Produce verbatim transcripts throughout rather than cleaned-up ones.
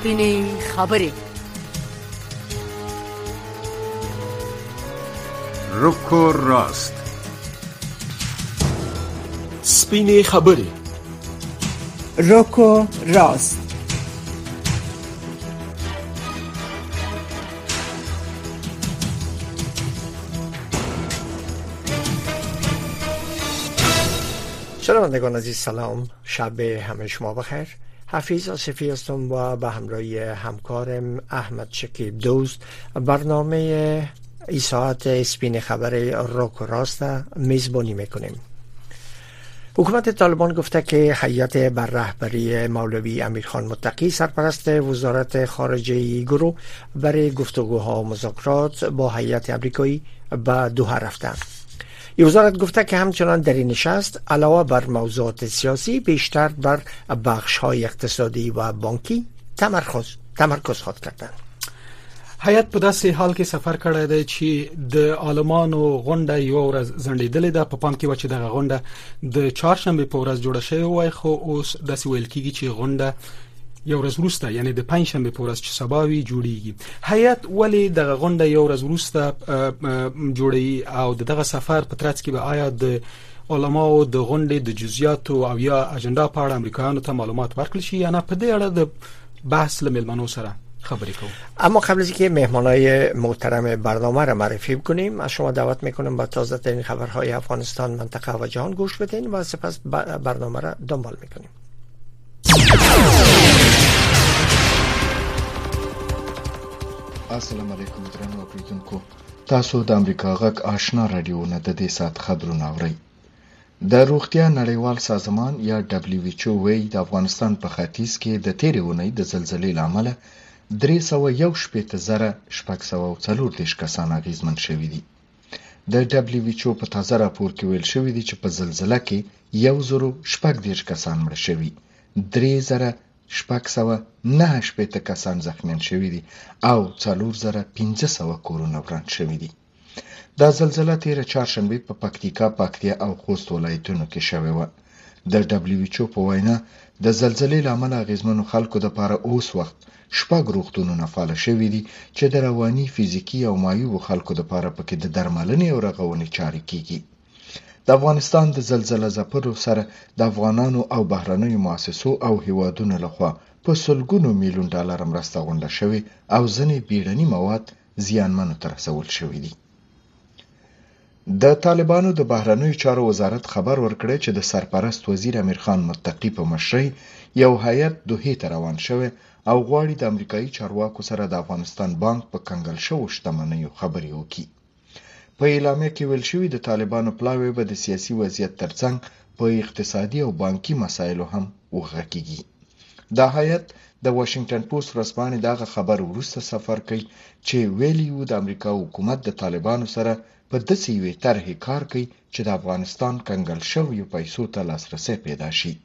سپینې خبرې. روکو راست. سپینې خبرې. روکو راست. شنوندگان عزیز سلام، شب همه شما بخیر. حفیظ آصفی هستم و به همراه همکارم احمد شکیب دوست برنامه ای ساعت اسپین خبر روک و راست میزبانی میکنیم. حکومت طالبان گفته که هیئت بر رهبری مولوی امیرخان متقی سرپرست وزارت خارجه گروه برای گفتگوها و مذاکرات با هیئت آمریکایی به دوحه رفتند. این وزارت گفته که همچنان در این نشست علاوه بر موضوعات سیاسی بیشتر بر بخش‌های اقتصادی و بانکی تمرکز تمرکز خواهد کردند. هیئت په داسې حال کې سفر کړی دی چې د عالمانو غونډه یو ورځ ځنډېدلې ده. په پام کې و چې دغه غونډه د چهارشنبې په ورځ جوړه شوې وای، خو اوس داسې ویل کېږي چې غونډه یو ورځ وروسته یعنی د پنځشنبې په ورځ چې سبا وي جوړیږي. هیئت ولې دغه غونډه یو ورځ وروسته جوړوي او دغه سفر په ترڅ کې به آیا د علماو د غونډې د جزئیاتو او یا اجنډا په اړه امریکایانو ته معلومات ورکړل شي یا نه؟ په دې اړه د بحث له مېلمنو سره خبرې کوو. اما قبل از اینکه مهمانای محترم برنامه را معرفی کنیم، از شما دعوت میکنم با تازه ترین خبرهای افغانستان، منطقه و جهان گوش بدین و سپس برنامه را دنبال میکنیم. السلام علیکم درنو اوریدونکو، تاسو د امریکا غږ آشنا رادیو نه د دې سات خبرونه اورئ. د روغتیا نړیوال سازمان یا دبليو ایچ او وی د افغانستان په ختیځ کې د تیرې اونۍ د زلزلې لامل درې سوه یو شپېته زره شپږ سوه او څلور دېرش کسان اغېزمن شوي دي. د دبليو ایچ او په تازه راپور کې ویل شوي دي چې په زلزله کې یو زرو شپږ دېرش کسان مړه شوي، درې زره شپږ سوه نهه شپېته کسان زخمیان شوي دي او څلور زره پنځه سوه کورونه وران شوي دي. دا زلزله تیره چهارشنبې په پکتیکا، پکتیا او خوست ولایتونو کې شوې وه. د دبليو ایچ او په وینا د زلزلې له امله اغېزمنو خلکو دپاره اوس وخت شپږ روغتونونه فعاله شوي دي چې د رواني، فزیکي او معیوبو خلکو دپاره پکې د درملنې او رغونې چارې کیږي. د افغانستان د زلزله ځپلو سره د افغانانو او بهرنیو مؤسسو او هیوادونو لخوا په سلګونو میلیون ډالر مرسته غونډه شوې او ځینې بیړني مواد زیانمنو ته رسول شوي دي. د طالبانو د بهرنیو چارو وزارت خبر ورکړی چې د سرپرست وزیر امیرخان متقي په مشرۍ یو هیئت دوحې ته روان شوی او غواړي د امریکایي چارواکو سره د افغانستان بانک په کنګل شوو شتمنیو خبرې وکړي. په اعلامیه کې ویل شوي د طالبانو پلاوی به د سیاسي وضعیت ترڅنګ په اقتصادي او بانکي مسایلو هم وغږیږي. دا هیئت د واشنگټن پوسټ ورځپاڼې دغه خبر وروسته سفر کوي چې ویلي وو د امریکا حکومت د طالبانو سره په داسې یوې طرحې کار کوي چې د افغانستان کنګل شویو پیسو ته لاسرسی پیدا شي.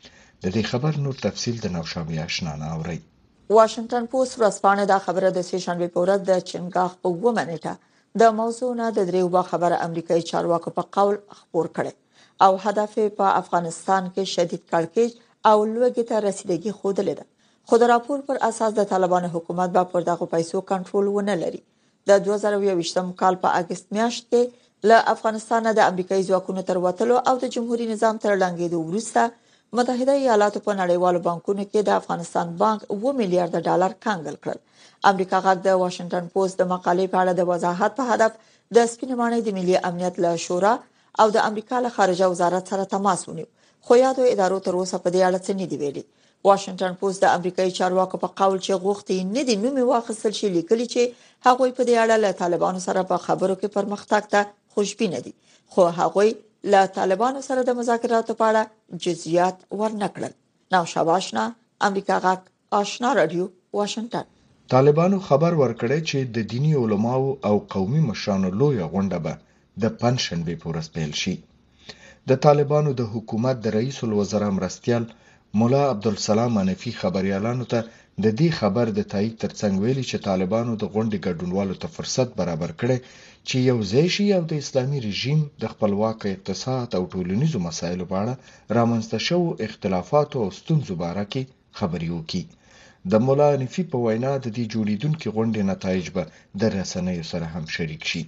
د دې خبر نور تفصیل د نوشابه آشنا نه اورئ. واشنگټن پوسټ ورځپاڼې دا خبره د سې شنبې په ورځ د چنګاخ په اوومه نیټه د موضوع نه د دریو خبره امریکایي چارواکو په قول خبر کړي او هدف په افغانستان کې شدید کړکېچ او لوږې ته رسیدګي خوده ده. خو د راپور پر اساس د طالبانو حکومت به پر دغه پیسو کنټرول ونه لري. د دوه زره یوویشتم کال په اگست میاشت کې له افغانستان د امریکایي ځواکونو تر وتلو او د جمهوریت نظام تر ړنګېدو وروسته متحده ایالاتو په نړیوالو بانکونو کې د افغانستان بانک اوه میلیارډ ډالر کنګل کړل. امریکا غږ د واشنگټن پوسټ د مقالې په اړه د وضاحت په هدف د سپینې ماڼۍ د ملي امنیت له شورا او د امریکا له خارجه وزارت سره تماس ونیو، خو یادو ادارو تر اوسه په دې اړه څه نه دی ویلي. واشنگټن پوسټ د امریکایي چارواکو په قول چې غوښتي نه دي نومي واخیستل شي لیکلي چې هغوی په دې اړه له طالبانو سره په خبرو کې پرمختګ ته خوشبینه دي، خو هغوی له طالبانو سره د مذاکراتو په اړه جزئیات ورنکړل. نو شاباشنا، امریکا غږ آشنا رادیو، واشنگټن. طالبانو خبر ورکړی چې د دینی علماو او قومي مشرانو لویه غونډه به د پنځشنبې په ورځ پیل شي. د طالبانو د حکومت د رئیس الوزرا مرستیال مولا عبدالسلام حنفي خبريالانو ته د دې خبر د تایید ترڅنګ ویلي چې طالبانو د غونډې ګډونوالو ته فرصت برابر کړي چې یو ځای شي او د اسلامي رژیم د خپلواک اقتصاد او ټولنیزو مسایلو په اړه رامنځته شوو اختلافاتو او ستونزو باره کې خبرې وکړي. د مولا حنیفي په وینا د دې جوړیدونکو غونډې نتایج به د رسنیو سره هم شریک شي.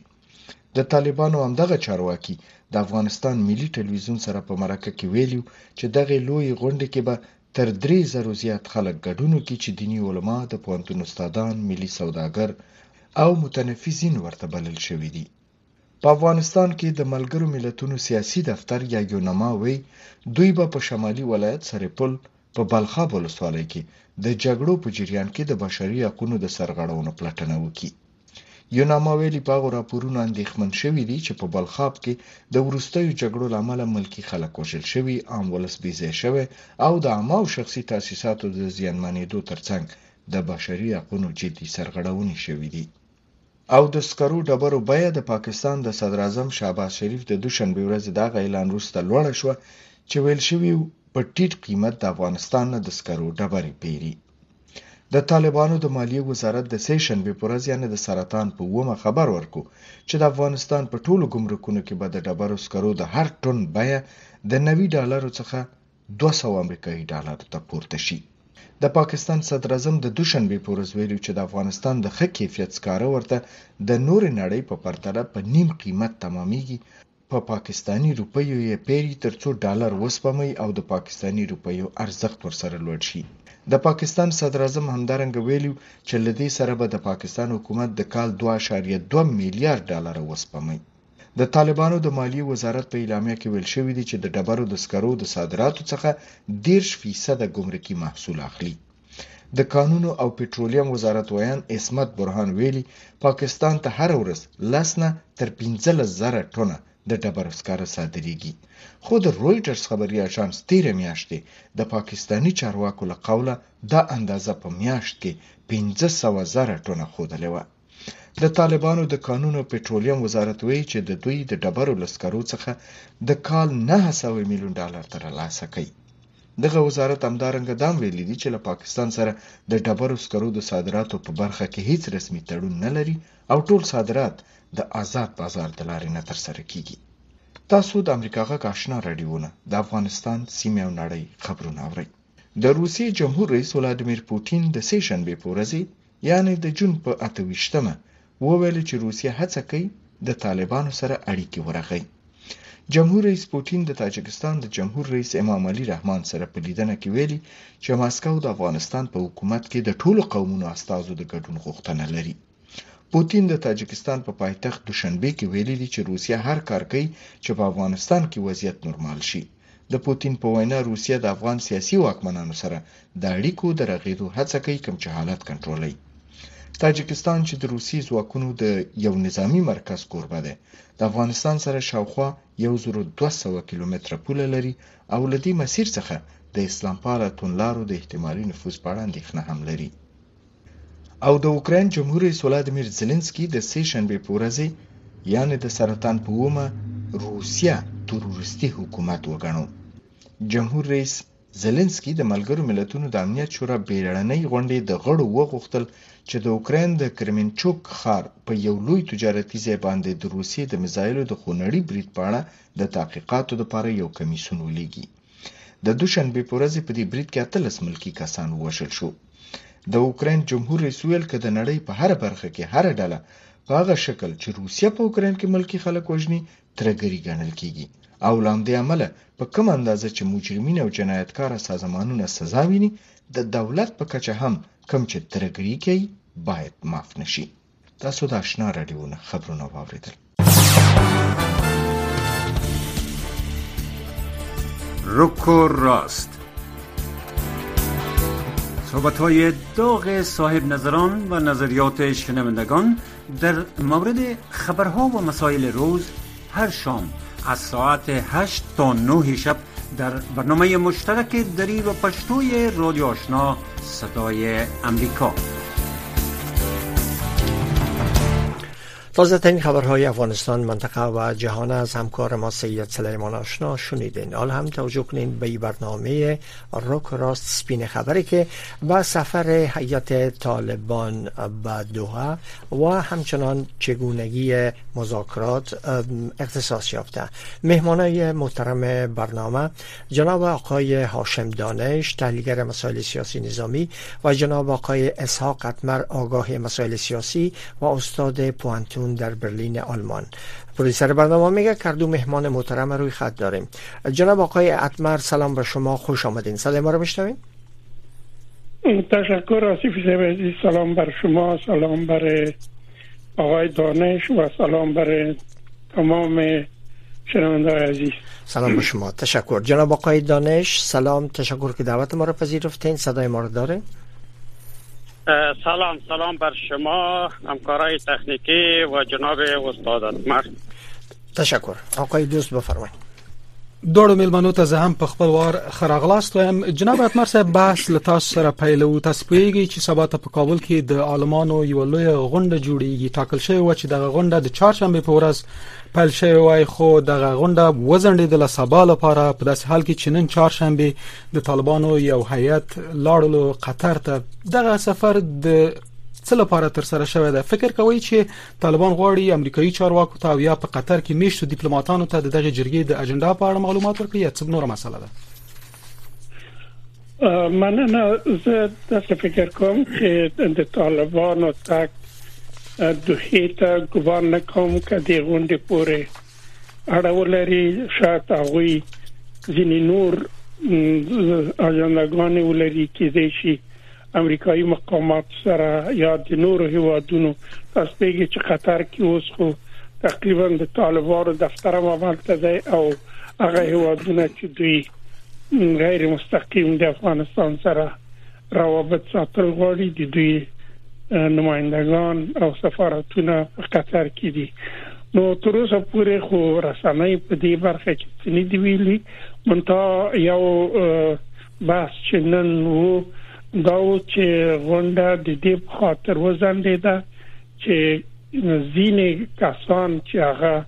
د طالبانو همدغه چارواکي د افغانستان ملي ټلویزیون سره په مرکه کې ویلي چې دغه لوی غونډه کې به تر درې زره زیات خلک ګډون وکړي چې دینی علما، د پوهنتون استادان، ملي سوداګر او متنفذین ورته بلل شوي دي. په افغانستان کې د ملګرو ملتونو سیاسي دفتر یا یونما وی دوی به په شمالي ولایت سرپل په بلخاب ولسوالۍ کې د جګړو په جریان کې د بشري حقوقو د سرغړونو پلټنه وکړي. یونما ویلي په هغو راپورونو اندېښمن شوي دي چې په بلخاب کې د وروستیو جګړو له امله ملکي خلک وژل شوي، عام ولس بېځایه شوی او د عامه او شخصي تاسیساتو د زیانمنېدو ترڅنګ د بشري حقوقو جدي سرغړونې شوي دي. او د سکرو ډبرو بیه د پاکستان د صدراعظم شهباز شریف د دوشنبې ورځې دغه اعلان وروسته لوړه شوه چې ویل شوي په ټیټ قیمت د افغانستان نه د سکرو ډبرې پیري. د طالبانو د مالیې وزارت د سې شنبې په ورځ یعنې د سرطان په اوومه خبر ورکو چې د افغانستان په ټولو ګمرکونو کې به د ډبرو سکرو د هر ټن بیه د نوي ډالرو څخه دوه سوه امریکایي ډالرو ته پورته شي. د پاکستان صدراعظم د دوشنبې په ورځ ویلي چې د افغانستان د ښه کیفیت سکاره ورته د نورې نړۍ په پرتله په نیم قیمت تمامېږي. په پا پاکستانی روپیو یې پیري ترڅو ډالر وسپموي او د پاکستانی روپیو ارزښت ورسره لوړ شي. د پاکستان صدراعظم همدارنګه ویلي چې له دې سره به د پاکستان حکومت د کال دوه اعشاریه دوه میلیارډ ډالر وسپموي. د طالبانو د مالیې وزارت په اعلامیه کې ویل شوی دی چې د ډبرو د سکرو د صادراتو څخه دېرش فیصده ګمرکي محصول اخلي. د کانونو او پټرولیم وزارت ویان عصمت برهان ویلي پاکستان ته هر ورځ لس نه تر پنځلس زره ټنه د ډبرو سکاره صادریږي. خو د رویټرز خبري اژانس تیره میاشتې د پاکستانی چارواکو له قوله دا اندازه په میاشت کې پنځه سوه زره ټنه ښودلې وه. د طالبانو د کانونو او پټرولیم وزارت وایي چې د دوی د ډبرو له سکرو څخه د کال نهه سوه میلیون ډالر ترلاسه کوي. دغه وزارت همدارنګه دا هم ویلي دي چې له پاکستان سره د ډبرو سکرو د صادراتو په برخه کې هیڅ رسمي تړون نه لري او ټول صادرات د آزاد بازار د لارې نه ترسره کیږي. تاسو د امریکا غږ آشنا راډیوونه د افغانستان سیمې او نړۍ خبرونه اورئ. د روسیې جمهور رئیس ولادیمیر پوتین د سې شنبې په ورځ یعنې د جون په اته ویشتمه وویل چې روسیه هڅه کوي د طالبانو سره اړیکې ورغوي. جمهور رئیس پوتین د تاجکستان د جمهور رئیس امام علي رحمان سره په لیدنه کې ویلي چې ماسکو د افغانستان په حکومت کې د ټولو قومونو استازو د ګډون غوښتنه لري. پوتین د تاجکستان په پایتخت دوشنبه کې ویلي دي چې روسیه هر کار کوي چې په افغانستان کې وضعیت نورمال شي. د پوتین په وینا روسیه د افغان سیاسي واکمنانو سره د اړیکو د رغېدو هڅه کوي کوم چې حالت کنټرولوي. تاجکستان چې د روسي ځواکونو د یو نظامی مرکز کوربه دی د افغانستان سره شاوخوا یو زر او دوه سوه کیلومتره پوله لري او له دې مسیر څخه د اسلام پاله توندلارو د احتمالي نفوذ په اړه اندېښنه هم لري. او د اوکراین جمهور رئیس ولادیمیر زيلنسکي د سې شنبې په ورځ یعنې د سرطان په اومه روسیه تروریستي حکومت وګڼو. جمهور رئیس زيلنسکي د ملګرو ملتونو د امنیت شورا بیړنۍ غونډې د غړو وغوښتل چې د اوکراین د کرمنچوک ښار په یو لوی تجارتي ځای باندې د روسیې د میزایلو د خونړي برید په اړه د تحقیقاتو لپاره یو کمیسیون ولیږي. د دوشنبې په ورځ په دې برید کې اتلس ملکي کسان ووژل شو. د اوکراین جمهور رئیس ویل چې د نړۍ په هر برخه کې هر ډله په هغه شکل چې روسیه په اوکراین کې ملکي خلک وژني ترګری ګڼل کیږي او لاندې عمله په کوم اندازه چې مجرمین او جنایتکار سازمانونه سزا ویني د دولت په کچه هم کم چې ترګری کوي باید معاف نشي. تاسو د آشنا راډیوونه خبرونه واوریدل. روکو راست صحبت‌های داغ صاحب نظران و نظریات شنوندگان در مورد خبرها و مسائل روز هر شام از ساعت هشت تا نه شب در برنامه مشترک دری و پشتوی رادیو آشنا صدای امریکا. تازه ترین خبرهای افغانستان، منطقه و جهان از همکار ما سید سلیمان آشنا شنیدین. حال هم توجه کنین به برنامه روک راست سپین خبری که با سفر هیئت طالبان به دوحه و همچنان چگونگی مذاکرات اختصاص یافته. مهمانای محترم برنامه جناب آقای هاشم دانش، تحلیلگر مسائل سیاسی نظامی، و جناب آقای اسحاق اتمر، آگاه مسائل سیاسی و استاد پوانتون در برلین آلمان. پرویسر برنامه میگه کردو مهمان محترم روی خط داریم. جناب آقای اتمر، سلام بر شما، خوش آمدین. صدای ما رو میشنوین؟ تشکر آصف عزیز. سلام بر شما، سلام بر آقای دانش و سلام بر تمام شنوندگان عزیز. سلام بر شما، تشکر. جناب آقای دانش سلام، تشکر که دعوت ما رو پذیرفتین. صدای ما رو داره؟ سلام سلام بر شما، همکارای تکنیکی و جناب استاد اتمر. تشکر. آقای دوست بفرمایید. دوړو میلمنو ته زه هم په خپل وار خراغلاست وایم. جناب اتمر صاحب، بحث له تاسو سره پیلوو. تاسو پوهیږئ چې سبا ته په کابل کې د عالمانو یوه لویه غونډه جوړیږي. ټاکل شوې وه چې دغه غونډه د چهارشنبې په ورځ پیل شوې وای، خو دغه غونډه وځنډېدله سبا لپاره، په داسې حال کې چې نن چهارشنبې د طالبانو یو هیئت لاړلو قطر ته. دغه سفر د څه لپاره تر سره شوی دی؟ فکر کوئ چې طالبان غواړي امریکایي چارواکو ته او یا په قطر کې میشتو ډیپلوماټانو ته د دغه جرګې د اجنډا په اړه معلومات ورکړي یا څه نوره مسله ده؟ مننه. زه داسې فکر کوم چې د طالبانو تک دوحې ته ګومان نه کوم که دې غونډې پورې اړه ولري. شاید هغوی ځینې نور اجنداګانې ولري، کېدای شي امریکایي مقامات سره یا د نورو هیوادونو. تاسو پیږي چې قطر کې اوس خو تقریبا د طالبانو دفتر هم عملته دی او هغه هیوادونه چې دوی غیر مستقیم د افغانستان سره روابط ساتل غواړي، د دوی نمایندگان او سفارتونه په قطر کې دي. نو تر اوسه پورې خو رسنۍ په دې برخه کې څه نه دي ویلي. منتها یو بحث چې نن وو دا و چې غونډه د دې په خاطر وځنډېده چې ځینې کسان چې هغه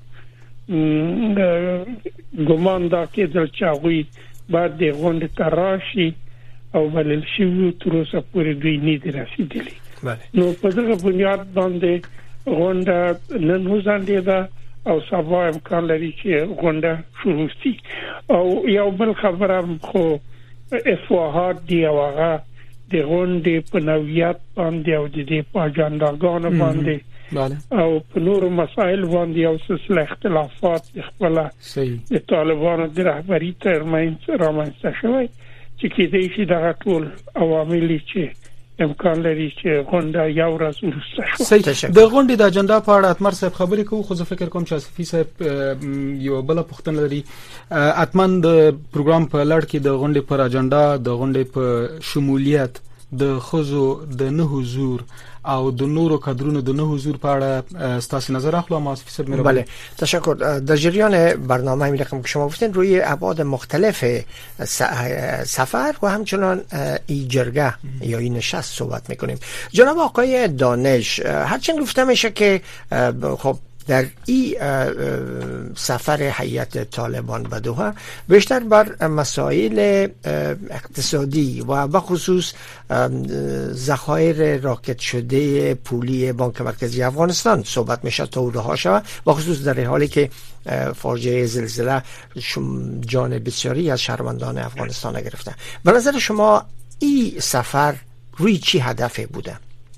ګمان دا کېدل چې هغوی باید د غونډې ته راشي او بلل شوي، تر اوسه پورې دوی نه دي رسېدلي. نو په دغه بنیاد باندې غونډه نن وځنډېده او سبا امکان لري چې غونډه شروع شي. او یو بل خبره هم خو اصلاحات دی او هغه د غونډې په نوعیت باندې او د دې په اجنداګانو باندې او په نورو مسایل باندې او سلسله اختلافات خپله د طالبانو د رهبري ترمنځ رامنځته شوی چې کېدای شي دغه ټول عوامل چې امکان لري چې غونډه یو ورځ وروسته شي. د غونډې د اجنډا په اړه اتمر صاحب خبرې کوو، خو زه فکر کوم چې اصفي صاحب یو بل پوښتنه لري. اتمن د پروګرام په لړ کې د غونډې پر اجنډا د غونډې په شمولیت، د خزو د نه حضور او د نورو کادرونو د نه حضور په اړه ستاسو نظر اخلم. اصفی صاحب مهربانی. بله تشکر. در جریان برنامه همین رقم که شما گفتین روی ابعاد مختلف سفر و همچنان این جرگه یا این نشست صحبت میکنیم. جناب آقای دانش، هرچند گفته میشه که خب در این سفر هیئت طالبان به دوحه بیشتر بر مسائل اقتصادی و بخصوص ذخایر راکد شده پولی بانک مرکزی افغانستان صحبت میشه تا اونها شود، بخصوص در حالی که فاجعه زلزله جان بسیاری از شهروندان افغانستان گرفته. به نظر شما این سفر روی چی هدفه بوده؟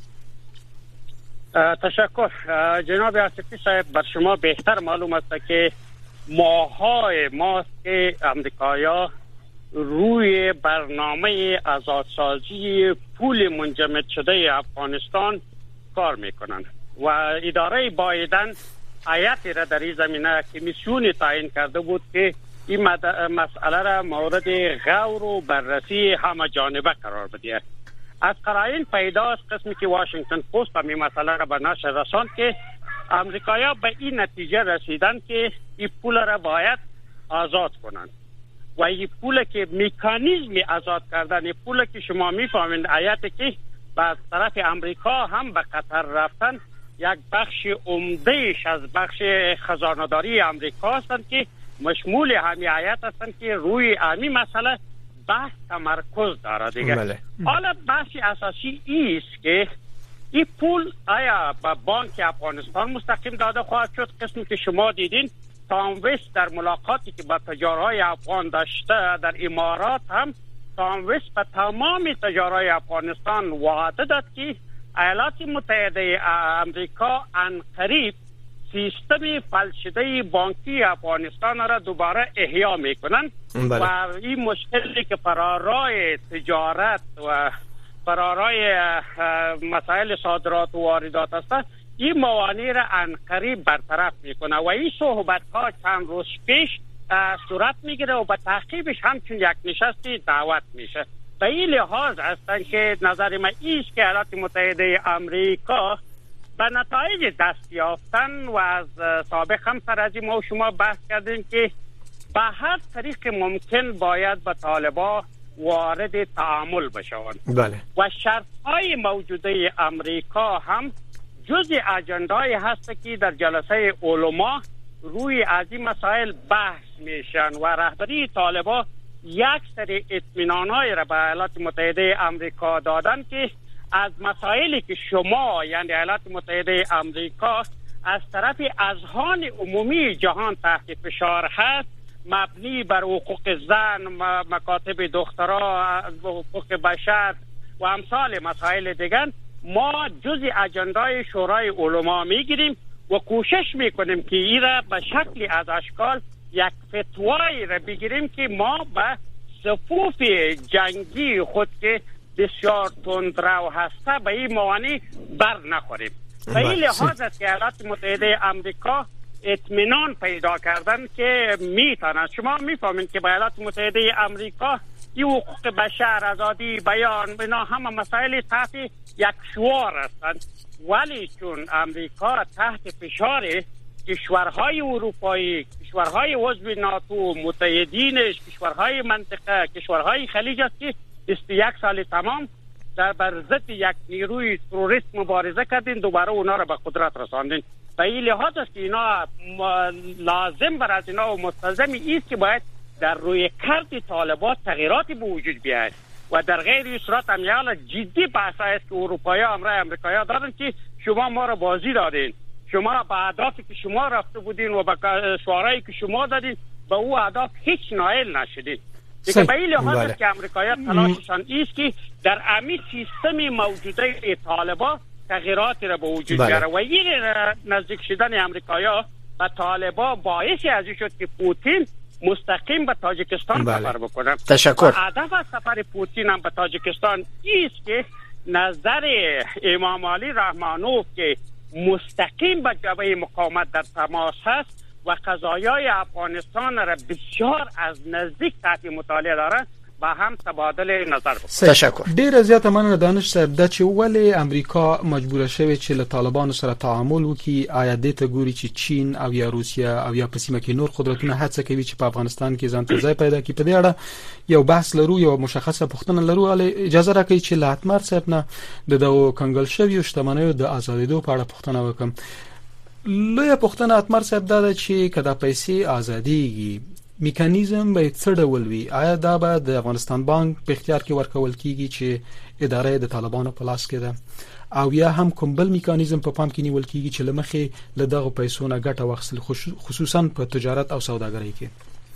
تشکر. جناب آصفی صاحب، بر شما بهتر معلوم است که ماهای ماست که امریکایا روی برنامه آزادسازی پول منجمد شده افغانستان کار میکنند و اداره بایدن هیئتی را در این زمینه کمیسیونی تعیین کرده بود که این مسئله را مورد غور و بررسی همه جانبه قرار بده. از قرائن پیداست قسمی که واشنگتن پست هم این مسئله را به نشر رساند که امریکایا به این نتیجه رسیدند که این پول را باید آزاد کنند و این پول که مکانیزم آزاد کردن، این پول که شما میفهمید آیت که به طرف امریکا هم به قطر رفتن، یک بخش عمدهش از بخش خزانه‌داری امریکا هستند که مشمول همین هیئت هستند که روی همین مسئله بحث تمرکز داره دیگه. بله. حالا بحث اساسی است که این پول آیا به بانک افغانستان مستقیم داده خواهد شد؟ قسمی که شما دیدین تام وست در ملاقاتی که با تجارهای افغان داشته در امارات هم تام وست به تمام تجارهای افغانستان وعده داد که ایالات متحده امریکا عنقریب سیستم فلشده بانکی افغانستان را دوباره احیا میکنن. بله. و این مشکلی که فرارای تجارت و فرارای مسائل صادرات و واردات است این موانع را عنقریب برطرف میکنه و این صحبت ها چند روز پیش صورت میگیره و به تعقیبش همچون یک نشستی دعوت میشه. به این لحاظ هستن که نظر من ایست که ایالات متحده امریکا به نتایج دست یافتن و از سابق هم سر از ما و شما بحث کردیم که به هر طریق ممکن باید به طالبان وارد تعامل بشوند. بله. و شرطهای موجوده امریکا هم جز اجندای هست که در جلسه علما روی از این مسائل بحث میشن و رهبری طالبان یک سری اطمینان‌های را به ایالات متحده امریکا دادن که از مسائلی که شما یعنی ایالات متحده امریکا از طرف اذهان عمومی جهان تحت فشار هست مبنی بر حقوق زن، مکاتب دخترها، حقوق بشر و امثال مسائل دیگر، ما جزء اجندای شورای علما میگیریم و کوشش میکنیم که این را به شکلی از اشکال یک فتوایی را بگیریم که ما به صفوف جنگی خود که بسیار تندرو هسته به این موانع بر نخوریم. به این لحاظ است که ایالات متحده امریکا اطمینان پیدا کردن که میتونن. شما میفهمین که با ایالات متحده امریکا این حقوق بشر، آزادی بیان، اینا همه مسائل تحت یک شعار هستند، ولی چون امریکا تحت فشار کشورهای اروپایی، کشورهای عضو ناتو، متحدینش، کشورهای منطقه، کشورهای خلیج است که بیست و یک سال تمام در بر ضد یک نیروی تروریست مبارزه کردین، دوباره اونا را به قدرت رساندین. به این لحاظ است که اینا لازم بر از اینا و مستلزم است که باید در روی کرد طالبان تغییراتی به وجود بیاید و در غیر این صورت هم یه جدی بحث است که اروپایی ها امرای امریکایی ها دارن که شما ما را بازی دادین، شما به اهدافی که شما رفته بودین و به شعارهایی که شما دادین به او اهداف هیچ نائل نشدین. دیگه به این لحاظ است که امریکایی ها تلاششان است که در امی سیستم موجوده طالبان تغییراتی را به وجود بیاره و این نزدیک شدن امریکایی ها به طالبان باعثی از شد که پوتین مستقیم به تاجیکستان سفر بکنه. تشکر. هدف از سفر پوتین هم به تاجیکستان است که نظر امام علی رحمانوف که مستقیم با جبهه مقاومت در تماس هست و قضایای افغانستان را بسیار از نزدیک تحت مطالعه داره با هم تبادل نظر بکنه. تشکر. ډیر زیاته مننه دانش صاحب د چې ولې امریکا مجبور شوی چې له طالبانو سره تعامل وکړي. آیا دې ته ګوري چې چین او یا روسیا او یا په سیمه کې نور قدرتونه هڅه کوي چې په افغانستان کې ځان ته ځای پیدا کړي؟ په دې اړه یو بحث لرو، یو مشخصه پوښتنه لرو. علي اجازه راکړئ چې له اتمر صاحب نه د دغو کنګل شویو شتمنیو د ازادېدو په اړه پوښتنه وکړم. لویه پوښتنه اتمر صاحب دا ده چې کله پیسې ازادېږي میکانیزم به څه ډول وي؟ آیا دا به د افغانستان بانک په اختیار کې ورکول کیږي چې اداره د طالبانو په لاس کې ده، او یا هم کوم بل میکانیزم په پام کې نیول کیږي چې لمخې له دغه پیسو نه ګټه واخیستل خصوصا په تجارت او سوداګرۍ کې؟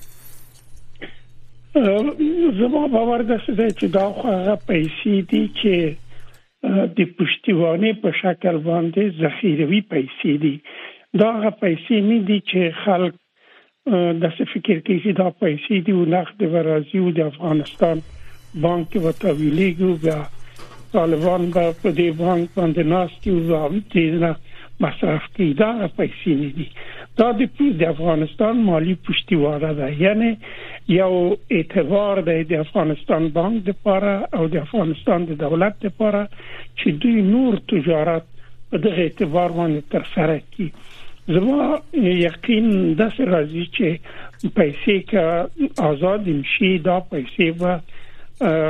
زما باور ده چې دا هغه پیسې دي چې د پشتیبانی په شکل باندې ذخیروي پیسې دي. دا هغه پیسې نه دي چې خلک د څه فکر کوي چې دا پیسې دي او نقد ورازي او د افغانستان بانک و تحویلیږي و طالبان به په دې بانک باندې ناستي او دې مصرف کوي. دا پیسې نه دي، دا د افغانستان مالی پشتیوانه ده، یعنی یو اعتبار ده د افغانستان بانک لپاره او د افغانستان د دولت لپاره چې دوی نور تجارت په دغه اعتبار باندې تر سره کوي. زما یقین د سره راځي چې پیسې که آزاد شي دا پیسې به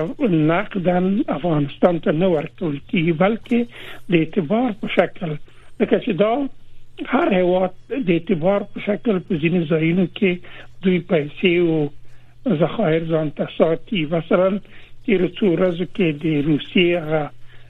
نقداً افغانستان ته نه ورکول کیږي، بلکې د اعتبار په شکل لکه چې دا هر هیواد د اعتبار په شکل په ځینې ځایونو کې دوی پیسې او ذخایر ځان ته ساتي. مثلا تیر څو ورځې کې د روسیې هغه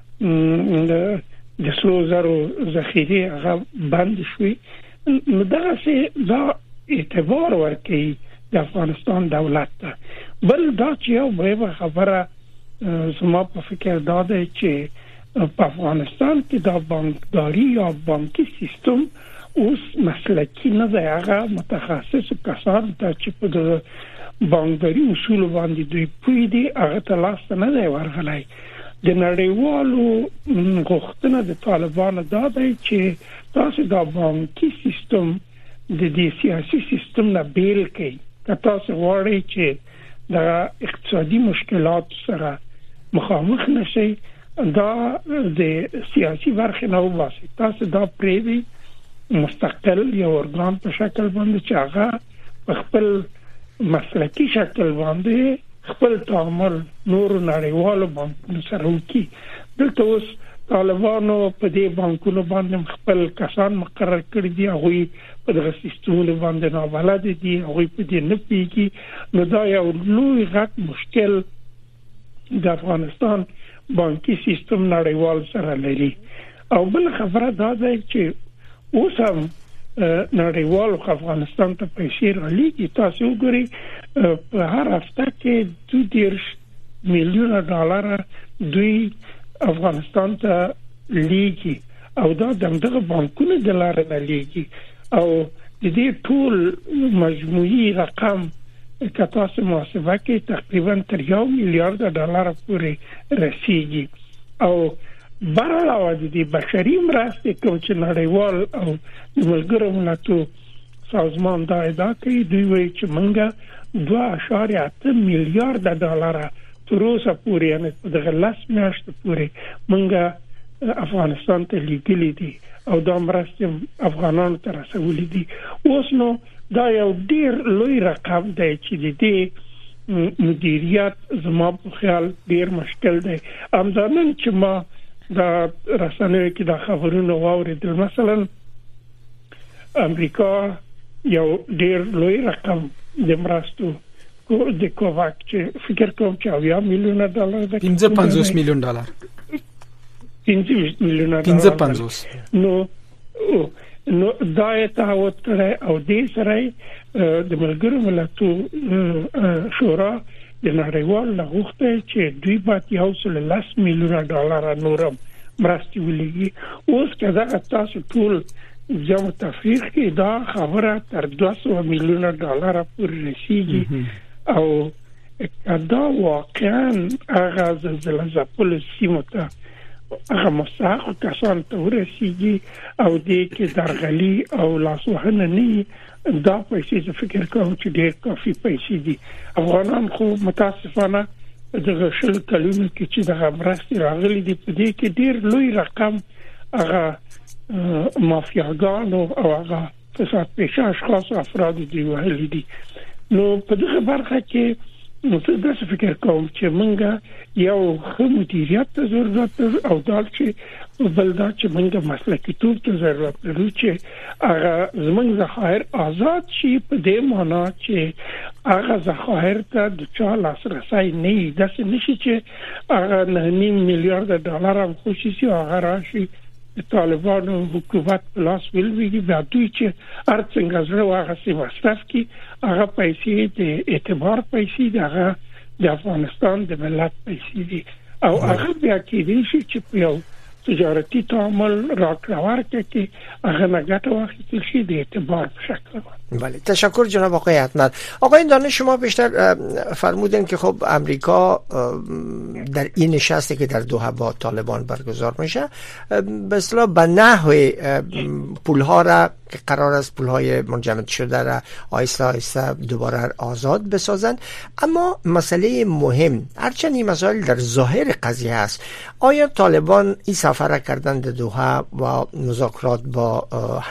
د سرو زرو ذخیرې هغه بند شوې. نو دغه څه دا اعتبار ورکوي د افغانستان دولت ته. بل دا چې یو به خبره زما په فکر دا ده چې په افغانستان کې دا بانکداری یا بانکي سیستم اوس مسلکی نه دی، هغه متخصص کسان ته چې په بانکداری اصول باندې دوی پوی دي هغه ته لاس نه دی ورغلی. د نړیوالو غوښتنه د طالبانو دا دی چې تاسو دا بانکي سیستم د دې سیاسي سیستم نه بیل کړئ. که تاسو غواړئ چې د اقتصادي مشکلات سره مخامخ نشئ، دا د سیاسي برخې نه وباسئ، تاسو دا پرېږدئ مستقل یو ارګان په شکل باندې چې هغه په خپل مسلکی شکل باندې خپل تعامل نور نړیوالو بانکونو سره وکړي. دلته اوس طالبانو په دې بانکونو باندې خپل کسان مقرر کړي دي، هغوی په دغه سیستمونو باندې نابلد دي، هغوی په دې نه پوهېږي. نو دا یو لوی غټ مشکل د افغانستان بانکي سیستم نړیوال سره لري. او بل خبره دا ده چې اوس هم نړیوال افغانستان ته پیسې رالیږي. تاسو وګورئ په هر هفته کې دوه دېرش میلیونه ډالر دوی افغانستان ته لیږي او دا دغه بانکونو د لارې نه لیږي او د دې ټول مجموعي رقم که تاسو محاسبه کې تقریبا تر یو میلیارډ ډالر پورې رسیږي. او برعلاوه د دې بشري مرستې کوم چې نړیوال او د ملګرو ملتونو سازمان دا ادعا کوي، دوی وایي چې موږ دوه اعشاریه اته میلیارډ ډالر تر اوسه پورې یعنې په دغه لس میاشتو پورې موږ افغانستان ته لیږلي دي او دا مرستې افغانانو ته رسولي دي. اوس نو دا یو ډیر لوی رقم دی چې د دې مدیریت زما په خیال ډیر مشکل دی. همدارن چې ما دا رسنیو کې دا خبرونه واوریدل، مثلا امریکا یو ډیر لوی رقم د مرستو د کوواک چې فکر کوم چې اویا میلیونه ډالر ده، پنځه پنځوس میلیون ډالر پنځه میلیونه پنځه پنځوس نو نو دا تعهد کړی او دې سره د ملګرو ملتونو شورا د نړیوال غوښتنه چې دوی باید یو سل لس میلیونه ډالر نورم مرستې ولګي. اوس کدا تاسو ټول جمع تفریق کې دا خبره تر دوه سوه میلیونه ډالر پورې رسیږي او دا واقعا هغه زلزله ځپلو سیمو ته هغه مستحق کسان ته ورسیږي او دې کې درغلي او لاسوهنه نه دا پیسې زه فکر کوم چې ډېر کافي پیسې دي. افغانان خو متاسفانه دغه شل کلونو کې چې دغه مرستې راغلي دي په دې کې ډېر لوی رقم هغه مافیاګانو او هغه فساد پیشه اشخاص او افراد دی وهلي دي. نو په دغه برخه کې نو څه داسې فکر کوم چې موږ یو ښه مدیریت ته ضرورت او دا چې بل دا چې موږ مسلکي توب ته ضرورت لرو چې هغه زموږ ذخایر آزاد شي، په دې معنا چې هغه ذخایر ته د چا لاسرسی نه وي. داسې نشي چې هغه نه نیم میلیارډ ډالر هم خوشي شي هغه راشي د طالبانو حکومت په لاس ولویږي، بیا دوی چې هر څنګه زړه واخلي مصرف کړي هغه پیسې د اعتبار پیسې دي، هغه د افغانستان د ملت پیسې دي او هغه بیا کېدای شي چې په یو تجارتی تعامل راکړه ورکړه کې هغه نه ګټه واخیستل شي د اعتبار په شکل. بله، تشکر جناب آقای حتمت. آقای دانش شما بیشتر فرمودین که خب امریکا در این نشستی که در دوحه با طالبان برگزار میشه به اصطلاح به نحو پولها را که قرار است پولهای منجمد شده را آهسته آهسته دوباره آزاد بسازند، اما مسئله مهم هرچند این مسائل در ظاهر قضیه است، آیا طالبان این سفر کردن در دوحه و مذاکرات با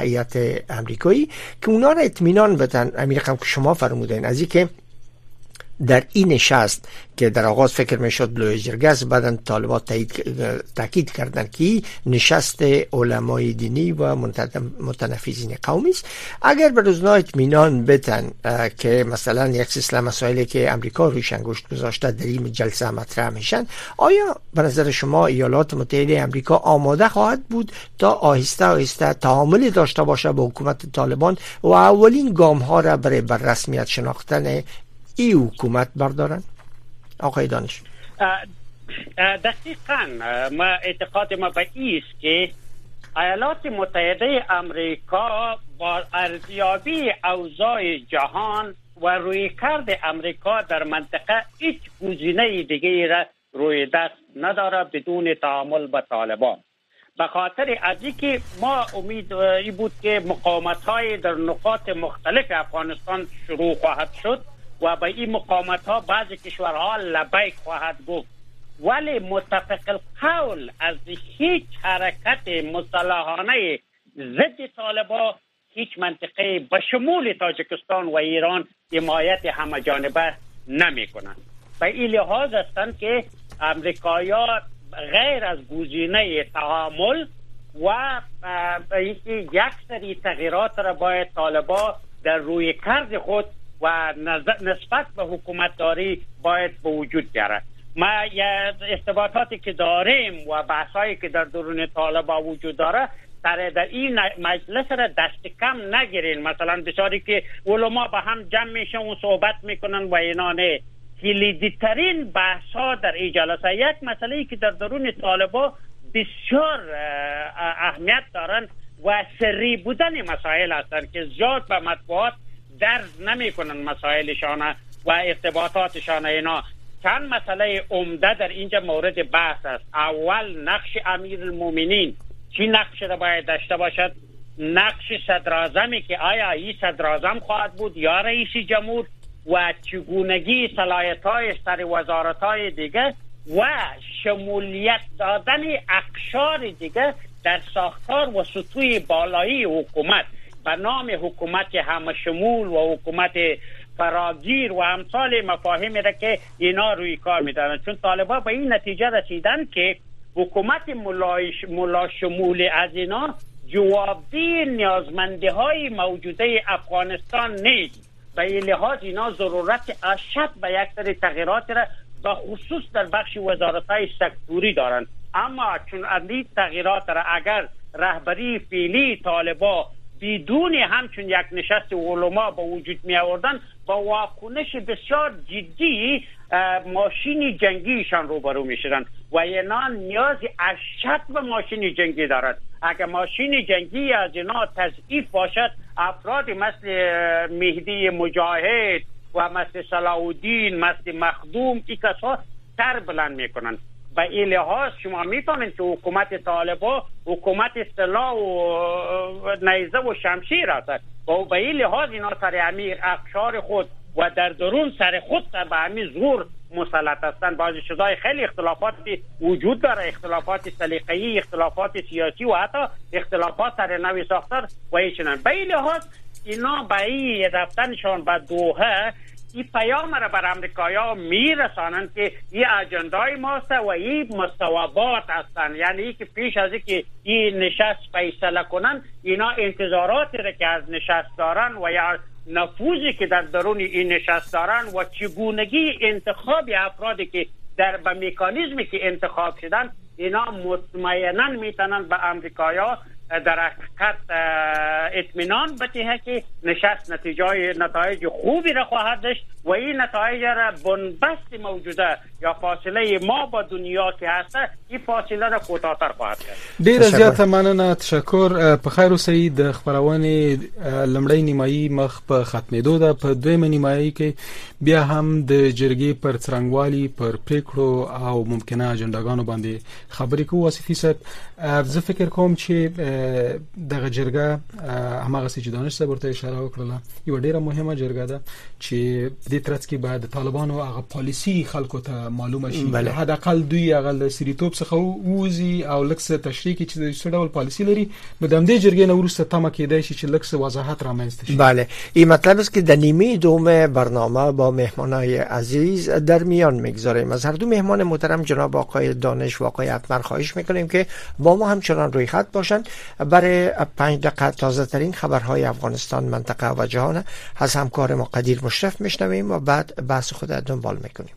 هیئت امریکایی که اونا را اطمینان بدن، امیر رقم که شما فرمودین از اینکه در این نشست که در آغاز فکر میشد لوی جرگه است، بعداً طالبان تاکید کردند که نشست علمای دینی و متنفذین قومی است. اگر به روزنا اطمینان بدن که مثلا یک سلسله مسائلی که امریکا رویش انگشت گذاشته در این جلسه مطرح میشن، آیا به نظر شما ایالات متحده امریکا آماده خواهد بود تا آهسته آهسته تعامل داشته باشه با حکومت طالبان و اولین گام ها را برای بر رسمیت شناختن این حکومت بردارن؟ آقای دانش. دقیقاً ما اعتقاد ما به ایست که ایالات متحده امریکا با ارزیابی اوضاع جهان و رویکرد امریکا در منطقه هیچ گزینه دیگه را روی دست نداره بدون تعامل با طالبان. به خاطر از اینکه ما امید ای بود که مقاومت‌های در نقاط مختلف افغانستان شروع خواهد شد و به این مقاومت‌ها بعضی کشورها لبیک خواهد گفت، ولی متفق القول از هیچ حرکت مسلحانه ضد طالبان هیچ منطقه به شمول تاجیکستان و ایران حمایت همه جانبه نمی کنند. به این لحاظ هستند که امریکایی‌ها غیر از گزینه تعامل و یک سری تغییرات را باید طالبان در روی کرد خود و نسبت به حکومتداری باید به وجود بیارد. ما ارتباطاتی که داریم و بحثایی که در درون طالبان وجود داره در این مجلس را دست کم نگیرین. مثلا بسیاری که علما با هم جمع میشن و صحبت میکنن و اینا نه. کلیدی‌ترین بحث ها در این جلسه یک مسئله که در درون طالبان بسیار اهمیت دارن و سری بودن مسائل هستند که زیاد به مطبوعات درز نمی کنن مسائلشان و ارتباطاتشان. اینا چند مسئله عمده در اینجا مورد بحث است. اول نقش امیر المومنین چی نقش را باید داشته باشد، نقش صدراعظمی که آیا این صدراعظم خواهد بود یا رئیس جمهور و چگونگی صلاحیت‌های سر وزارت‌های دیگه و شمولیت دادن اقشار دیگه در ساختار و سطوح بالایی حکومت به نام حکومت همه شمول و حکومت فراگیر و امثال مفاهیمی را که اینا روی کار می‌دارن. چون طالبان به این نتیجه رسیدن که حکومت ملا شمول از اینا جوابدهی نیازمندی‌های موجوده افغانستان نیست. به این لحاظ اینا ضرورت اشد به یک سری تغییرات را به خصوص در بخش وزارت‌های سکتوری دارند. اما چون این تغییرات را اگر رهبری فعلی طالبان بدون همچون یک نشست علما به وجود می آوردن با واکنش بسیار جدی ماشین جنگیشان روبرو می شدن و اینا نیاز اشد به ماشین جنگی دارد. اگر ماشین جنگی از اینا تضعیف باشد، افراد مثل مهدی مجاهد و مثل صلاح الدین، مثل مخدوم، این کسا سر بلند می کنند. به این لحاظ شما میفهمید که حکومت طالبان حکومت سلاح و نیزه و شمشیر است و به این لحاظ اینا سر امیر اقشار خود و در درون سر خود سر به همین زور مسلط هستند. بعضی چیزای خیلی اختلافاتی وجود داره، اختلافات سلیقه‌ای، اختلافات سیاسی و حتی اختلافات سر نوع ساختار و ایچنان. به این لحاظ اینا به این رفتنشان به دوحه این پیام را بر امریکایی‌ها میرسانند که این اجندای ماست و این مصوبات هستند. یعنی که پیش از اینکه این نشست فیصله کنن اینا انتظاراتی را که از نشست دارن و یا نفوذی که در درون این نشست دارن و چگونگی انتخاب افرادی که در به مکانیزمی که انتخاب شدن اینا مطمئناً میتونن به امریکایی‌ها در حقیقت اطمینان بده که نشست نتیجه نتایج خوبی را خواهد داشت و این نتایج را بنبست موجوده یا فاصله ما با دنیا که هست این فاصله را کوتاه‌تر خواهد کرد. ډیر زیاته مننه، تشکر. په خیر اوسئ. د خبرونې لمړی نیمایي مخ په ختمېدو ده. په دویمه نیمایي کې بیا هم د جرګې پر څرنګوالي، پر پریکړو او ممکنه اجنداګانو باندې خبرې کوو. واسفي صاحب، زه فکر کوم چې دغه جرګه همغه چې دانش صبرته اشاره وکړه یو ډیره مهمه جرګه ده چې د ترڅ کې بعد طالبانو هغه پالیسی خلکو ته معلومه شي حد اقل دوی هغه د سریتوب څخه ووزي او لکه تشریح چې د څه ډول پالیسی لري به د دې جرګې نه ورسته تمه کېدای شي چې لکه وضاحت رامنځته شي. بله این مطلب است که در نیمه دوم برنامه با مهمانای عزیز در میان میگذاریم. از هر دو مهمان محترم جناب آقای دانش و آقای اتمر خواهش میکنیم که با ما همچنان روی خط باشند برای پنج دقیقه تازه ترین خبرهای افغانستان، منطقه و جهان از همکار ما قدیر مشرف میشنویم و بعد بحث خود دنبال میکنیم.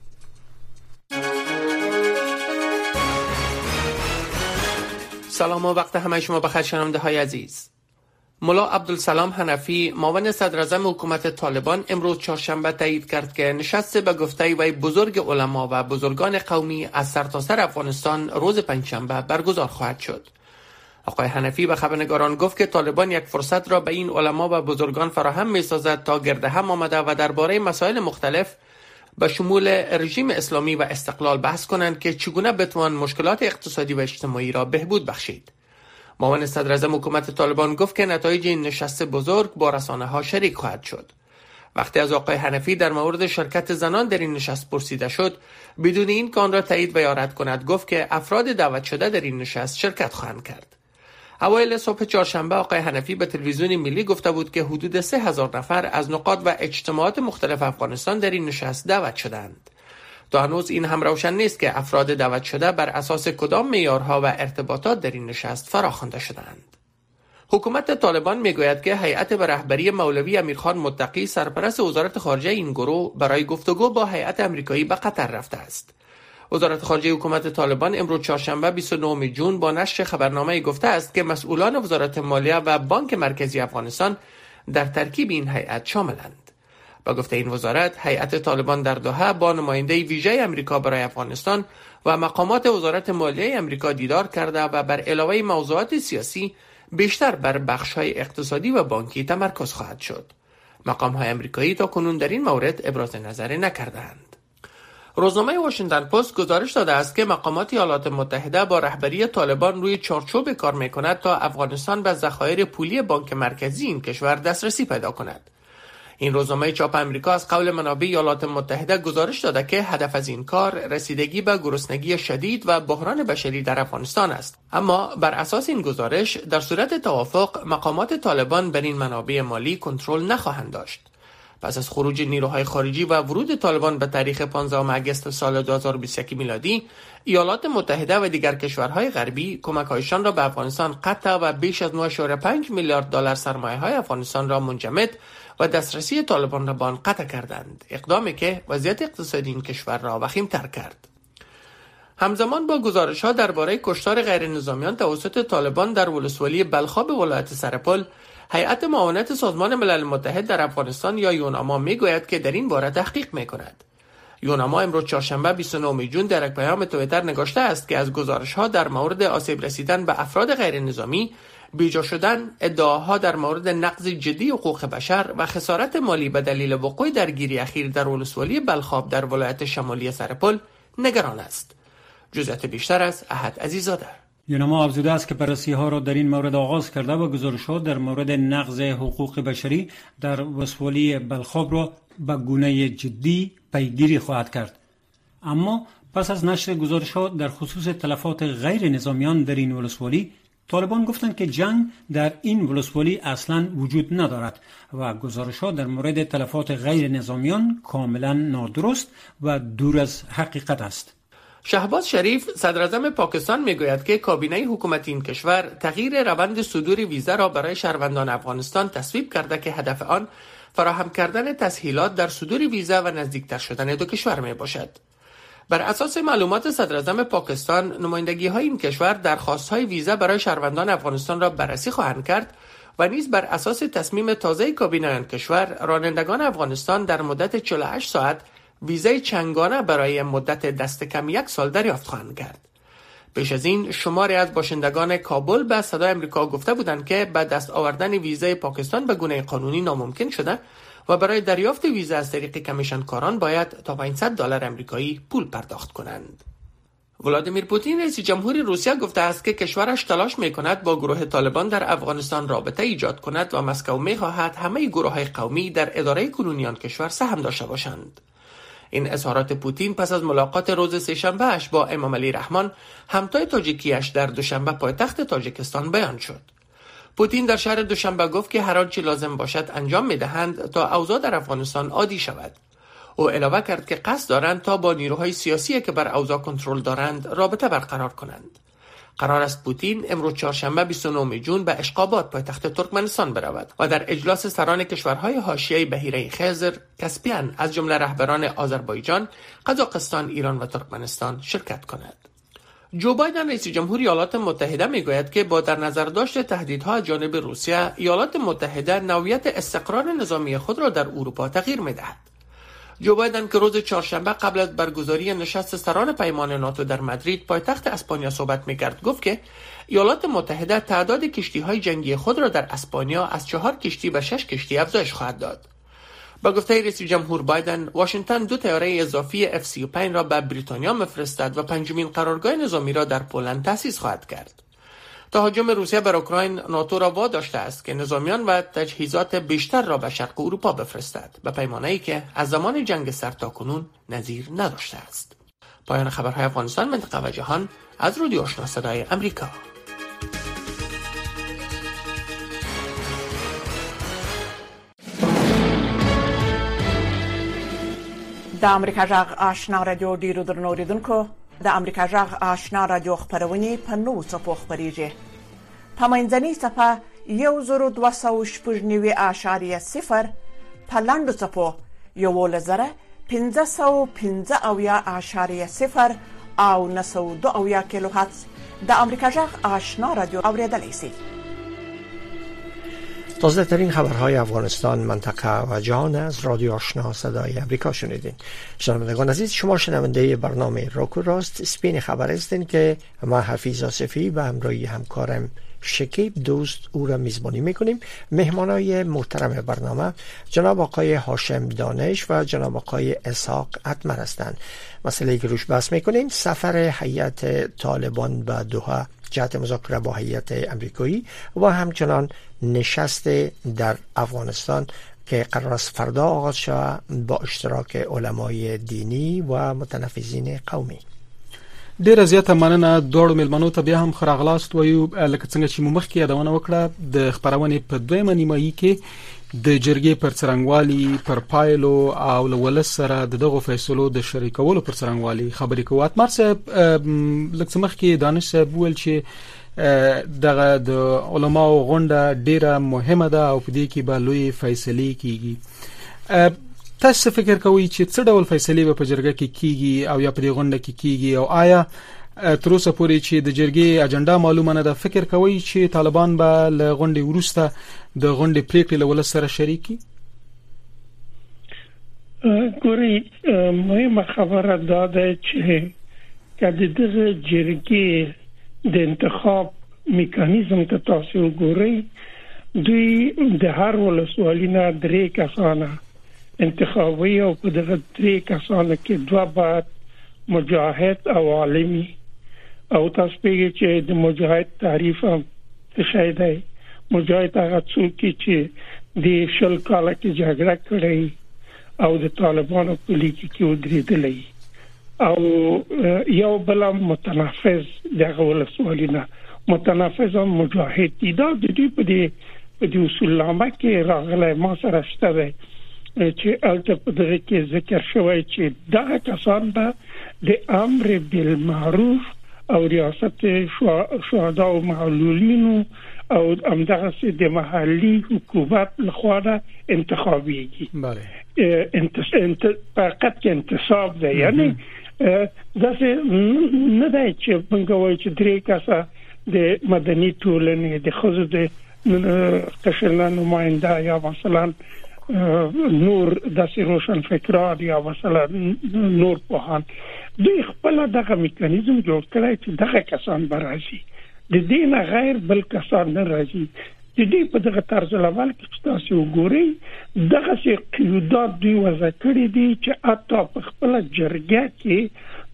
سلام و وقت همه شما بخیر شنونده های عزیز. ملا عبدالسلام حنفی معاون صدر اعظم حکومت طالبان امروز چهارشنبه تایید کرد که نشست به گفته وی بزرگ علما و بزرگان قومی از سرتاسر افغانستان روز پنجشنبه برگزار خواهد شد. آقای حنفی به خبرنگاران گفت که طالبان یک فرصت را به این علما و بزرگان فراهم می‌سازد تا گرد هم آمده و درباره مسائل مختلف به شمول رژیم اسلامی و استقلال بحث کنند که چگونه بتوان مشکلات اقتصادی و اجتماعی را بهبود بخشید. معاون صدر اعظم حکومت طالبان گفت که نتایج این نشست بزرگ با رسانه‌ها شریک خواهد شد. وقتی از آقای حنفی در مورد شرکت زنان در این نشست پرسیده شد، بدون این که آن را تایید و یا رد کند گفت که افراد دعوت شده در این نشست شرکت خواهند کرد. اوایل صبح چهارشنبه آقای حنفی به تلویزیون ملی گفته بود که حدود سه هزار نفر از نقاط و اجتماعات مختلف افغانستان در این نشست دعوت شدند. تا هنوز این هم روشن نیست که افراد دعوت شده بر اساس کدام معیارها و ارتباطات در این نشست فراخوانده شدند. حکومت طالبان میگوید که هیئت به رهبری مولوی امیرخان متقی سرپرست وزارت خارجه این گروه برای گفتگو با هیئت آمریکایی به قطر رفته است. وزارت خارجه حکومت طالبان امروز چهارشنبه بیست و نهم ژوئن با نشر خبرنامه گفته است که مسئولان وزارت مالیه و بانک مرکزی افغانستان در ترکیب این هیئت شاملند. با گفته این وزارت، هیئت طالبان در دوحه با نماینده ویژه آمریکا برای افغانستان و مقامات وزارت مالیه آمریکا دیدار کرده و بر علاوه موضوعات سیاسی بیشتر بر بخش‌های اقتصادی و بانکی تمرکز خواهد شد. مقام‌های آمریکایی تا کنون در این مورد ابراز نظر نکردند. روزنامه واشنگتن پست گزارش داده است که مقامات ایالات متحده با رهبری طالبان روی چارچوب کار می‌کند تا افغانستان به ذخایر پولی بانک مرکزی این کشور دسترسی پیدا کند. این روزنامه چاپ امریکا از قول منابع ایالات متحده گزارش داده که هدف از این کار رسیدگی به گرسنگی شدید و بحران بشری در افغانستان است. اما بر اساس این گزارش در صورت توافق مقامات طالبان بر این منابع مالی کنترل نخواهند داشت. پس از خروج نیروهای خارجی و ورود طالبان به تاریخ پانزدهم اگست سال دو هزار و بیست و یک میلادی، ایالات متحده و دیگر کشورهای غربی کمک‌هایشان را به افغانستان قطع و بیش از نه و پنج میلیارد دلار سرمایه‌های افغانستان را منجمد و دسترسی طالبان را به آن قطع کردند، اقدامی که وضعیت اقتصادی این کشور را وخیم‌تر کرد. همزمان با گزارش‌ها درباره کشتار غیر نظامیان توسط طالبان در ولسوالی بلخاب ولایت سرپل، هیئت معاونت سازمان ملل متحد در افغانستان یا یوناما میگوید که در این باره تحقیق میکند. یوناما امروز چهارشنبه بیست و نهم ژوئن در یک پیام توییتر نگاشته است که از گزارش‌ها در مورد آسیب رسیدن به افراد غیر نظامی، بیجا شدن، ادعاها در مورد نقض جدی حقوق بشر و خسارت مالی به دلیل وقوع درگیری اخیر در ولسوالی بلخاب در ولایت شمالی سرپل نگران است. جزئیات بیشتر از احد عزیزاده. یوناما افزوده است که بررسی‌ها را در این مورد آغاز کرده و گزارش‌ها در مورد نقض حقوق بشری در ولسوالی بلخاب را به گونه جدی پیگیری خواهد کرد. اما پس از نشر گزارش‌ها در خصوص تلفات غیر نظامیان در این ولسوالی، طالبان گفتند که جنگ در این ولسوالی اصلاً وجود ندارد و گزارش‌ها در مورد تلفات غیر نظامیان کاملاً نادرست و دور از حقیقت است. شهباز شریف صدر اعظم پاکستان میگوید که کابینه حکومت این کشور تغییر روند صدور ویزا را برای شهروندان افغانستان تصویب کرده که هدف آن فراهم کردن تسهیلات در صدور ویزا و نزدیکتر شدن دو کشور می باشد. بر اساس معلومات صدر اعظم پاکستان، نمایندگی‌های این کشور درخواست‌های ویزا برای شهروندان افغانستان را بررسی خواهند کرد و نیز بر اساس تصمیم تازه کابینه آن کشور، رانندگان افغانستان در مدت چهل و هشت ساعت ویزای چندگانه برای مدت دست کم یک سال دریافت خواهند کرد. پیش از این شماری از باشندگان کابل به صدای آمریکا گفته بودند که به دست آوردن ویزای پاکستان به گونه قانونی ناممکن شده و برای دریافت ویزا از طریق کمیشن کاران باید تا پانصد دلار آمریکایی پول پرداخت کنند. ولادیمیر پوتین رئیس جمهوری روسیه گفته است که کشورش تلاش می‌کند با گروه طالبان در افغانستان رابطه ایجاد کند و مسکو می‌خواهد همه گروه‌های قومی در اداره کنونی آن کشور سهم داشته باشند. این اظهارات پوتین پس از ملاقات روز سه‌شنبه‌اش با امام علی رحمان همتای تاجیکیش در دوشنبه پایتخت تاجیکستان بیان شد. پوتین در شهر دوشنبه گفت که هر آنچه لازم باشد انجام می‌دهند تا اوضاع در افغانستان عادی شود. او علاوه کرد که قصد دارند تا با نیروهای سیاسی که بر اوضاع کنترل دارند رابطه برقرار کنند. قرار است پوتین امروز چهارشنبه بیست و نهم ژوئن به اشقاباد پایتخت ترکمنستان برود و در اجلاس سران کشورهای حاشیه بحیره خزر، کاسپیان از جمله رهبران آذربایجان، قزاقستان، ایران و ترکمنستان شرکت کند. جو بایدن رئیس جمهوری ایالات متحده میگوید که با در نظر داشت تهدیدها از جانب روسیه، ایالات متحده نوعیت استقرار نظامی خود را در اروپا تغییر میدهد. جو بایدن که روز چهارشنبه قبل از برگزاری نشست سران پیمان ناتو در مادرید پایتخت اسپانیا صحبت میکرد گفت که ایالات متحده تعداد کشتی‌های جنگی خود را در اسپانیا از چهار کشتی به شش کشتی افزایش خواهد داد. با گفته رئیس جمهور بایدن، واشنگتن دو طیاره اضافی اف سی و پنج را به بریتانیا میفرستد و پنجمین قرارگاه نظامی را در پولند تأسیس خواهد کرد. تهاجم روسیه بر اوکراین ناتو را واداشته است که نظامیان و تجهیزات بیشتر را به شرق اروپا بفرستد، به پیمانه‌ای که از زمان جنگ سرد تاکنون نظیر نداشته است. پایان خبرهای افغانستان، منطقه و جهان از رادیو آشنا صدای امریکا. د امریکا جغ آشنا رادیو ډیرو درنو اوریدونکو، د امریکا جغ آشنا رادیو خبرونه په نوو څپو خپریږي. په منځنۍ څپه یو زرو دوه سوه شپږ نوي اعشاریه صفر، په لنډو څپو یولس زره پنځه سوه پنځه اویا اعشاریه صفر او نهه سوه دوه اویا کیلو هرتز د امریکا جغ آشنا رادیو اوریدلی شئ. تازه ترین خبرهای افغانستان، منطقه و جهان از رادیو آشنا صدای امریکا شنیدین. شنوندگان عزیز، شما شنونده برنامه روکو راست سپین خبر هستین که ما حفیظ آصفی به همراهی همکارم شکیب دوست او را میزبانی میکنیم. مهمانای محترم برنامه جناب آقای هاشم دانش و جناب آقای اسحاق اتمر هستند. مسئله که روش بحث میکنیم سفر هیئت طالبان به دوحه جهت مذاکره با هیئت امریکایی و همچنان نشست در افغانستان که قرار است فردا آغاز شود با اشتراک علمای دینی و متنفذین قومي. ډیره زیاته مننه دوړو ملمنو ته بیا هم خراغلاست وایو. لکه څنګه چې مو مخکې یادونه وکړه د خبرونې په دویمه نیمایي کې د جرګې پر څرنګوالي پر پایلو او ولس سره دغه فیصلو د شریکولو پر څرنګوالي خبرې کوو. اتمر صاحب لکه څه مخکې دانش صاحب ویل چې دغه د علماو غونډه ډیره مهمه ده او په دې کې به لوی فیصلې کیږي. تاسو فکر کوئ چې څه ډول فیصلې به په جرګه کې کیږي او یا په دې غونډه کې کیږي او آیا تر اوسه پورې چې د جرګې اجنډا معلومه نه ده، فکر کوئ چې طالبان به له غونډې وروسته د غونډې پریکړې له ولس سره شریکي؟ ګورئ، مهمه خبره دا ده چې که د دغه جرګې د انتخاب میکانیزم ته تاسو وګورئ، دوی د هر ولسوالۍ نه درې کسانه انتخابي او په دغه درې کسانو کې دوه بعد مجاهد او عالمي او تاسو پیږي چې د مجاهد تعریف هم څه دی. مجاهد هغه څوک چې د شل کاله کې جګړه کړې او د طالبانو په لیکي کې ودرېدلې، او یو بل متنفذ دغه ولسوالۍ نه متنفذ هم مجاهد دي. دا د دې په دې په دې اصول نامه کې راغلی ما سره شته چې البته په دغه کې ذکر شوی چې دغه کسان به د امر بالمعروف او ریاست شهدا او معلولینو او همدغه د محلي حکومت لخوا انتخابیږي. بله انتصاب فقط کې انتصاب ده، یعنی داسې نه دی چې موږ وایو چې درې کسه د مدني ټولنې د ښځو د قشر نماینده یا مثلا نور داسې روشن فکران یا مثلا نور پوهان دوی خپل دغه میکانیزم جوړ کړی چې دغه کسان به راځي، د دې نه غیر بل کسان نه راځي. د دې په دغه طرز اول کې تاسو وګورئ دغه څه قیودات دوی وضع کړي دي چې حتی په خپل جرګه کې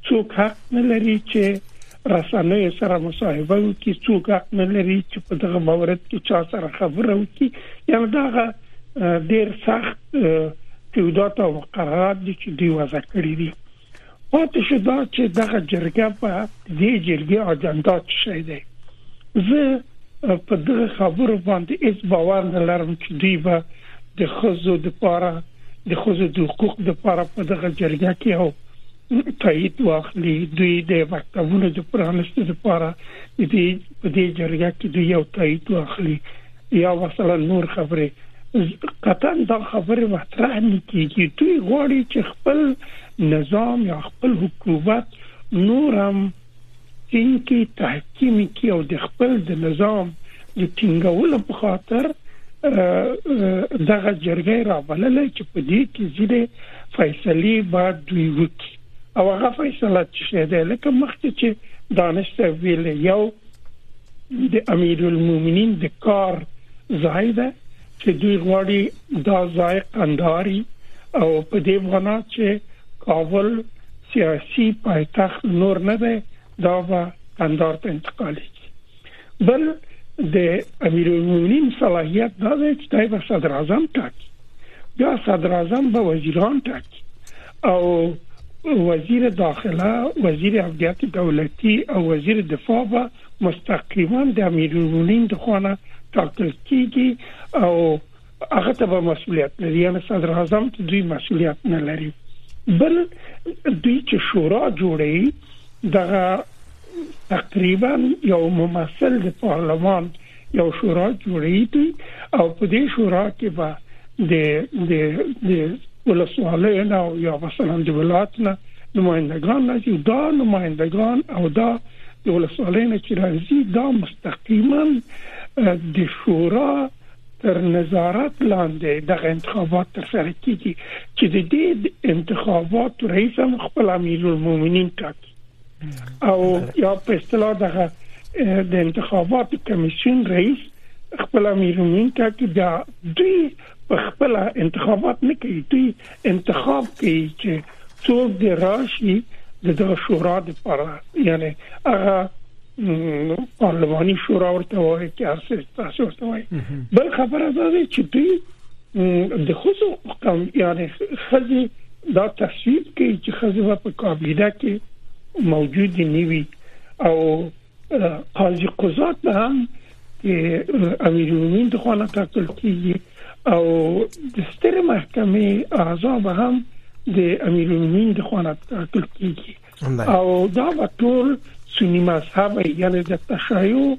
څوک حق نه لري چې رسنۍ سره مصاحبه وکړي، څوک حق نه لري چې په دغه مورد کې چا سره خبره وکړي. یعنی دغه ډېر سخت قواعد او قرارات دي چې دوی وضع کړی دي. پاتې شو دا چې دغه جرګه په دې جرګې اجنډا څه دی. زه په دغه خبرو باندې هیڅ باور نه لرم چې دوی به د ښځو دپاره د ښځو د حقوقو دپاره په دغه جرګه کې او تایید واخلي. دوی د مکتبونو د پرانستو لپاره د دې په دې جرګه کې دوی یو تایید واخلي یا مثلا نور خبره قطعا دا خبره مطرح نه کیږي. دوی غواړي چې خپل نظام یا خپل حکومت نورم څنګه تحکیم کوي او د خپل د نظام د ټینګولو په خاطر دغه جرګه راولل چې په دې کې زیاده فیصله باید دوی وکړي او هغه فیصله چې ده لکه مخکې چې دانش ویل یو د امیرالمومنین د کار ځای ده چې دوی غواړي دا ځای قنداري او په دې باندې چې کابل سیاسي پایتخت نور نه ده دا به قندار ته انتقال کیږي. بل د امیرالمومنین صلاحیت دا ده چې دای به صدر اعظم ټاکي یا صدر اعظم به وزیران ټاکي او وزیر داخله، وزیر امنیت دولتی او وزیر دفاع به مستقیما د امیرالمومنین د خانه ټاکل کیږي او هغه ته به مسؤلیت لري. یعنی صدر اعظم ته دوی مسؤلیت نه لري. بل دوی چې شورا جوړي دغه تقریبا یو ممثل د پارلمان یو شورا جوړي دي او په دې شورا کې به د د د ولسوالیان او یا مثلا د ولایتونو نمائندگان راځي. دا نمائندگان او دا د ولسوالیان چې راځي دا مستقیما د شورا تر نظارت لاندې د انتخابات ترسره کیږي چې د دې انتخابات رئیس هم خپل امیرالمومنین ټاکي او یا په اصطلاح دغه د انتخابات کمیسیون رئیس خپل امیرالمومنین ټاکي. دا دوی په خپل انتخابات نه کوي، دوی انتخاب کوي چې څوک د راشي د شورا لپاره. یعنی هغه پارلماني شورا ورته وایي چې هر تاسو ورته وایي. بل خبره ده چې دوی د خصوص یعنی خزي دا تصویب کوي چې خزي په کابینه کې موجود نیوي او قاضي قضات هم امیرالمومنین د خانه ټاکل کیږي او د ستر محکمه اعضا به هم د امیرالمومنین د خانه ټاکل کیږي او دا به ټول سنی مذهب یعنی د تشیع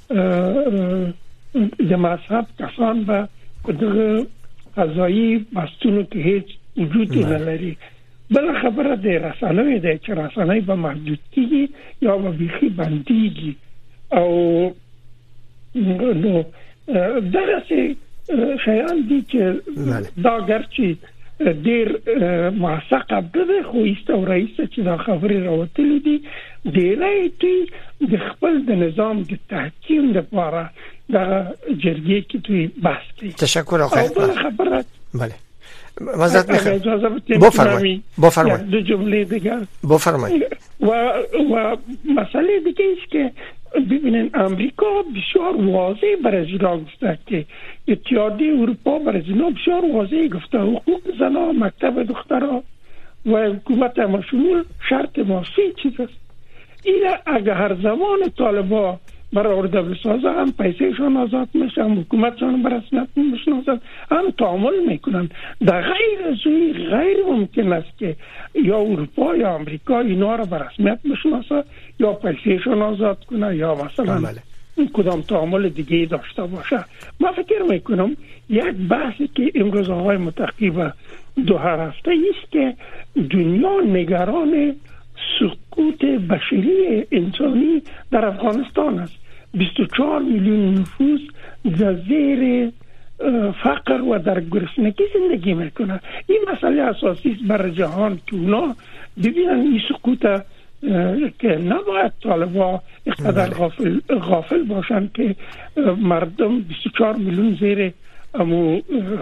د مذهب کسان به په دغه قضایي بحثونو کې هیڅ وجود نه لري. بل خبره د رسنۍ ده چې رسنۍ به محدود کیږي یا به بيخي بنديږي او نو دغه څه شیان دي چې دا ګرچې ډېر موثقه ده خو ایستو رئیس چې دا خبرې راوتلې دي ډېرې دي د خپل د نظام د تحکیم لپاره د جرګې کې دوی بحث کوي. تشکر آقای خبره بله معذرت میخوام بفرمایید بفرمایید دو جمله دیگر بفرمایید. و و مسئله دیگه است که ببینن امریکا بسیار واضح برای ایران گفته که اتحادیه اروپا برای اینا بسیار واضح گفته حقوق زنان، مکتب دخترها و حکومت همشمول شرط ما سه چیز است. این اگه هر زمان طالبان برای ارده بسازه هم پیسهشان آزاد میشن، حکومتشان برسنت میشناسن، هم تعامل میکنن. در غیر از غیر ممکن است که یا اروپا یا امریکا اینا را برسمیت بشناسه یا پیسهشان آزاد کنه یا مثلا کدام تعامل دیگه داشته باشه. من فکر میکنم یک بحثی که امروز آقای متقی و دو هفته است که دنیا نگران سقوط بشری انسانی در افغانستان است. بیست و چهار میلیون نفوس در زیر فقر و در گرسنگی زندگی میکنه. این مسئله اساسی است بر جهان که اونا ببینن این سقوط که نباید طالبان اقتدار غافل, غافل باشن که مردم بیست و چهار میلیون زیر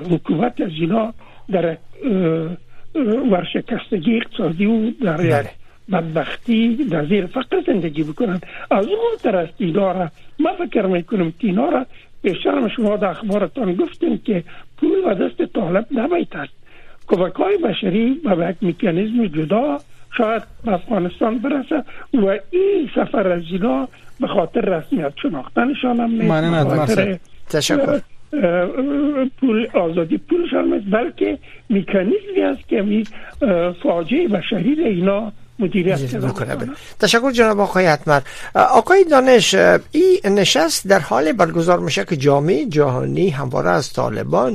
حکومت از اینا در ورشکستگی اقتصادی و در بدبختی در زیر فقر زندگی بکنند. از اون طرف اینا را من فکر میکنم که اینا را بیشتر شما در اخبارتان گفتیم که پول و دست طالب نباید. کمک‌های بشری به یک مکانیزم جدا شاید به افغانستان برسه و این سفر از اینا به خاطر رسمیت شناختنشان هم نیست، به خاطر تشکر پول آزادی پولشان نیست، بلکه مکانیزمی است که می فاجعه بشری اینا مدیریت بکنه. تشکر جناب آقای اتمر. آقای دانش، این نشست در حال برگزار میشه که جامعه جهانی همواره از طالبان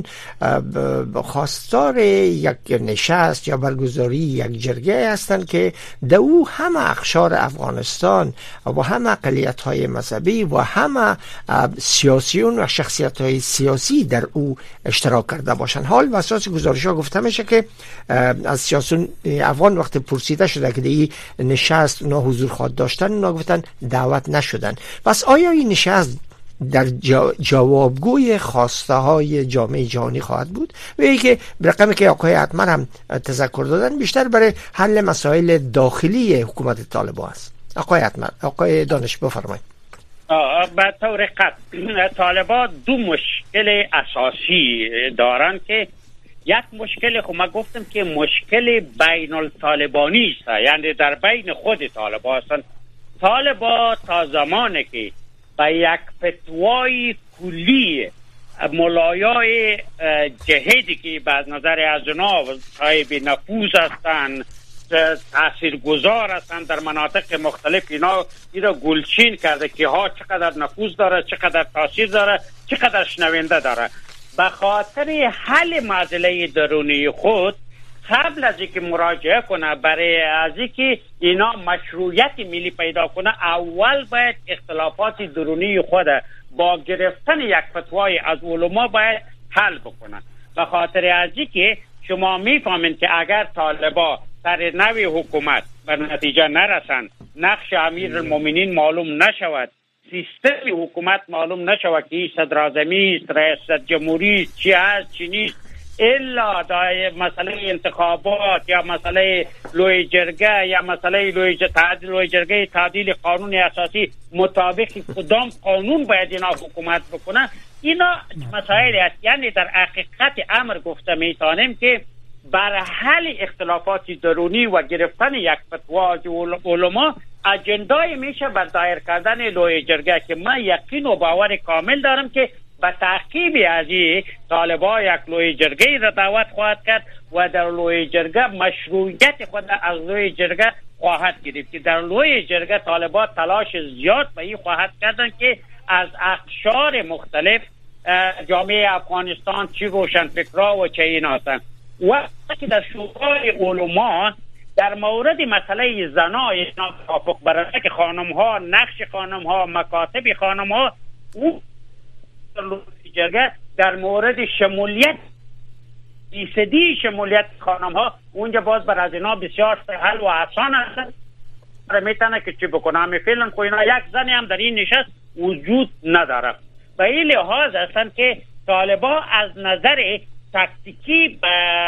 خواستار یک نشست یا برگزاری یک جرگه هستند که در او همه اقشار افغانستان و همه اقلیت‌های مذهبی و همه سیاسیون و شخصیت‌های سیاسی در او اشتراک کرده باشند. حال و اساس گزارش‌ها گفته میشه که از سیاسیون افغان وقت پرسیده شده که نشست اونا حضور خواد داشتن، اونا گفتن دعوت نشدن. پس آیا این نشست در جوابگوی خواسته های جامعه جهانی خواهد بود؟ و اینکه رقمی که آقای اتمر هم تذکر دادن بیشتر برای حل مسائل داخلی حکومت طالبان است. آقای اتمر، آقای دانش بفرمایید. به طور قطع طالبان دو مشکل اساسی دارن که یک مشکل خب من گفتم که مشکل بین الطالبانی است، یعنی در بین خود طالبان هستند. طالبان تا زمانی که به یک فتوای کلی ملایای جهادی که به نظر از اونا صاحب نفوذ هستند، تاثیرگذار هستند در مناطق مختلف، اینا اینا گلچین کرده که ها چقدر نفوذ داره، چقدر تاثیر داره، چقدر شنونده داره. به خاطر حل معضله درونی خود قبل از اینکه مراجعه کنه برای از اینکه اینا مشروعیت ملی پیدا کنه، اول باید اختلافات درونی خود با گرفتن یک فتوای از علما باید حل بکنه. به خاطر از اینکه شما میفهمین که اگر طالبا در نوی حکومت به نتیجه نرسن، نقش امیر المومنین معلوم نشود، سیستم حکومت معلوم نشود که صدراعظمی است، رئیس جمهوری چی هست چی نیست، الا دای مسئله انتخابات یا مسئله لوی جرگه یا مسئله لوی تعدیل لوی جرگه تعدیل قانون اساسی مطابق کدام قانون باید اینا حکومت بکنه، اینا مسائل است. یعنی در حقیقت امر گفته میتونیم که بر حل اختلافات درونی و گرفتن یک فتوا از علما اجندای میشه بر دایر کردن لوی جرگه که من یقین و باور کامل دارم که به تعقیب از این طالبان یک لوی جرگه را دعوت خواهد کرد و در لوی جرگه مشروعیت خود از لوی جرگه خواهد گرفت که در لوی جرگه طالبان تلاش زیاد به این خواهد کردن که از اقشار مختلف جامعه افغانستان چی روشن فکرها و چه این هستن. وقتی در شورای علما در مورد مسئله زنای توافق برای که خانم ها، نقش خانم ها، مکاتب خانم ها، او جرگه در مورد شمولیت ایسدی شمولیت خانم ها اونجا باز بر از اینا بسیار سهل و آسان هستن میتونه که چی بکنه. همه فعلا خو اینا یک زنی هم در این نشست وجود نداره. به این لحاظ هستن که طالبان از نظر تاکتیکی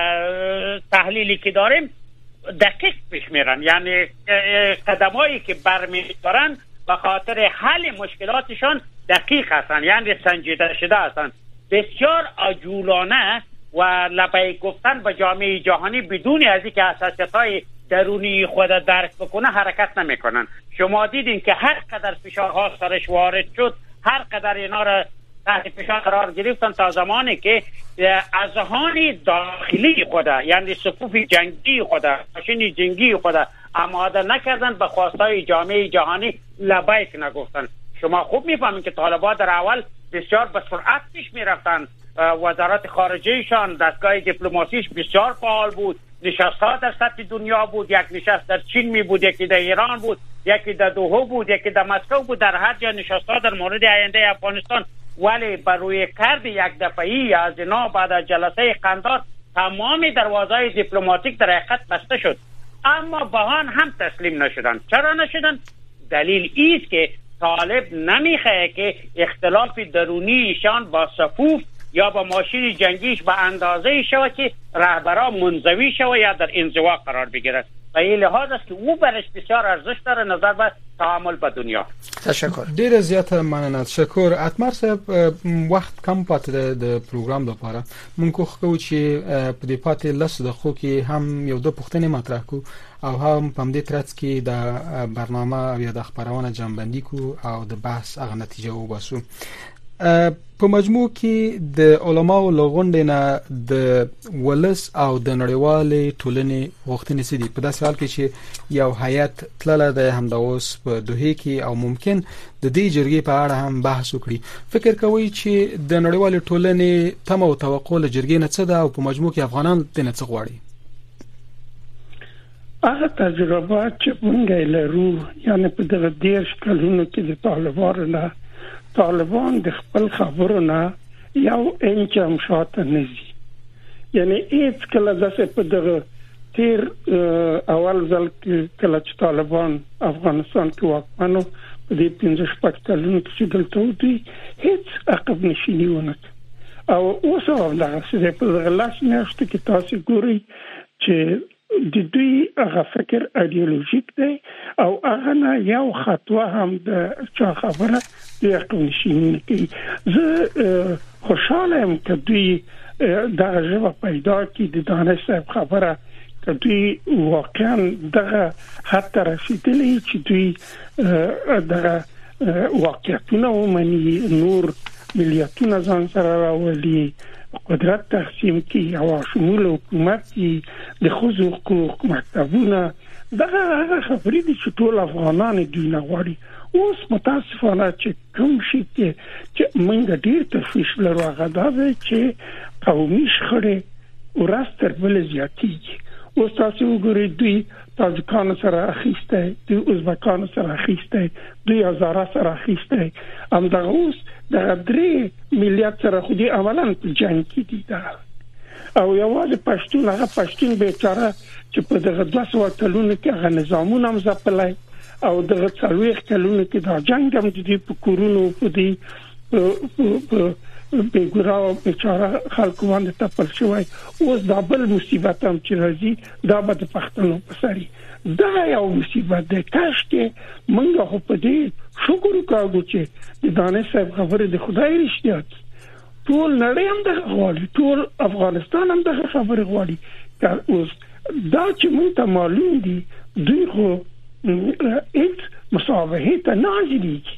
تحلیلی که داریم دقیق پیش میرن، یعنی قدمایی که برمیدارن به خاطر حل مشکلاتشان دقیق هستن، یعنی سنجیده شده هستن. بسیار عجولانه و لبیک گفتن به جامعه جهانی بدون از اینکه حساسیت‌های درونی خود درک بکنه حرکت نمیکنن. شما دیدین که هر قدر فشارها سرش وارد شد، هر قدر اینا را تحت فشار قرار گرفتن تا زمانی که اذهان داخلی خود، یعنی صفوف جنگی خود، ماشین جنگی خود آماده نکردن به خواستای جامعه جهانی لبیک نگفتن. شما خوب میفهمین که طالبان در اول بسیار به سرعت پیش میرفتن، وزارت خارجهشان دستگاه دیپلماسیش بسیار فعال بود، نشست‌ها در سطح دنیا بود، یک نشست در چین می بود، یکی در ایران بود، یکی در دوحه بود، یکی در مسکو بود، در هر جا نشست‌ها در مورد آینده افغانستان. ولی بر روی کرد یک دفعی از اینا بعد از جلسه قندار تمام دروازهای دیپلماتیک در حقیقت بسته شد، اما با آن هم تسلیم نشدن. چرا نشدن؟ دلیل ایست که طالب نمیخواه که اختلاف درونی ایشان با صفوف یا با ماشین جنگیش به اندازه شود که رهبران منزوی شود یا در انزوا قرار بگیرد. و این لحاظ است که او برش بسیار ارزش داره نظر به تعامل با دنیا. تشکر. ډیر زیات مننه. تشکر. اتمر صاحب وخت کم پاتې د پروګرام لپاره مونږ خو چې په دې پاتې لس دقیقو کې هم یو د پښتنې مطرح کو او هم په دې ترڅ کې د برنامه یا د خبرونه جنبندي کو او د بحث هغه نتیجه وباسو. په مجموع کې د علماو لغونډې نه د ولس او د نړیوالې ټولنې غوښتنې سړي په داسې حال کې چې یو هیئت تلله د همدا اوس په دوحه کې او ممکن د دې جرګې په اړه هم بحث وکړي. فکر کوي چې د نړیوالې ټولنې تمه او توقع له جرګې نه څه ده او په مجموع کې افغانان دې څه غواړي؟ هغه تجربه چې موږ لرو یعنی په دغه دیرش کلونو کې د طالبانو نه طالبان د خپل خبرو نه یو انچ هم شاته نه ځي. یعنی هیڅ کله داسې په دغه تیر اول ځل کله چې طالبان افغانستان کې واکمنو په دې پنځه شپږ کلونو کې چې دلته ودی هیڅ عقب نشیني ونه او اوس هم دغه په دغه لاس میاشتو کې تاسو ګورئ چې د دوی هغه فکر ایدئولوژیک دی او هغه نه یو خطوه هم د چا خبره دی عقب نشیني نه کوي. زه خوشحاله یم که دوی دغه ژبه پیدا کړي د دانش صاحب خبره که دوی واقعا دغه حد ته رسیدلی چې دوی دغه واقعیتونه ومني نور ملیتونه ځان سره راولي قدرت تقسیم کی او شمول حکومت کی د خصوص حقوق مکتبونه دغه هغه خبرې دي چې ټول افغانان دوی نه غواړي. اوس متاسفانه چې کوم شي کې چې موږ ډیر تشویش لرو هغه دا دی چې قومي شخړې ورځ تر بلې زیاتېږي. اوس تاسو وګورئ دوی تاجکان سره اخیسته دوی ازبکان سره اخیسته دوی هزاره سره اخیسته همدغه اوس دغه درې ملیت سره خو دې اولا په جنګ کې دي دا او یوازې پښتون هغه پښتون بیچاره چې په دغه دوه سوه کلونو کې هغه نظامونه هم ځپلی او دغه څلوېښت کلونو کې دا جنګ هم د دې په کورونو په دې په بیګورا بیچاره خلکو باندې تپل شوی. اوس دا بل مصیبت هم چې راځي دا به د پښتنو په سر دا یو مصیبت دی. کاش کې موږ خو په دې شکر وکړو چې د دانش صاحب خبرې د خدای رښتیا ټول نړۍ هم دغه غواړي ټول افغانستان هم دغه خبرې غواړي. اوس دا چې موږ ته معلوم دي دوی خو هیڅ مصابهې ته نه حاضرېږي.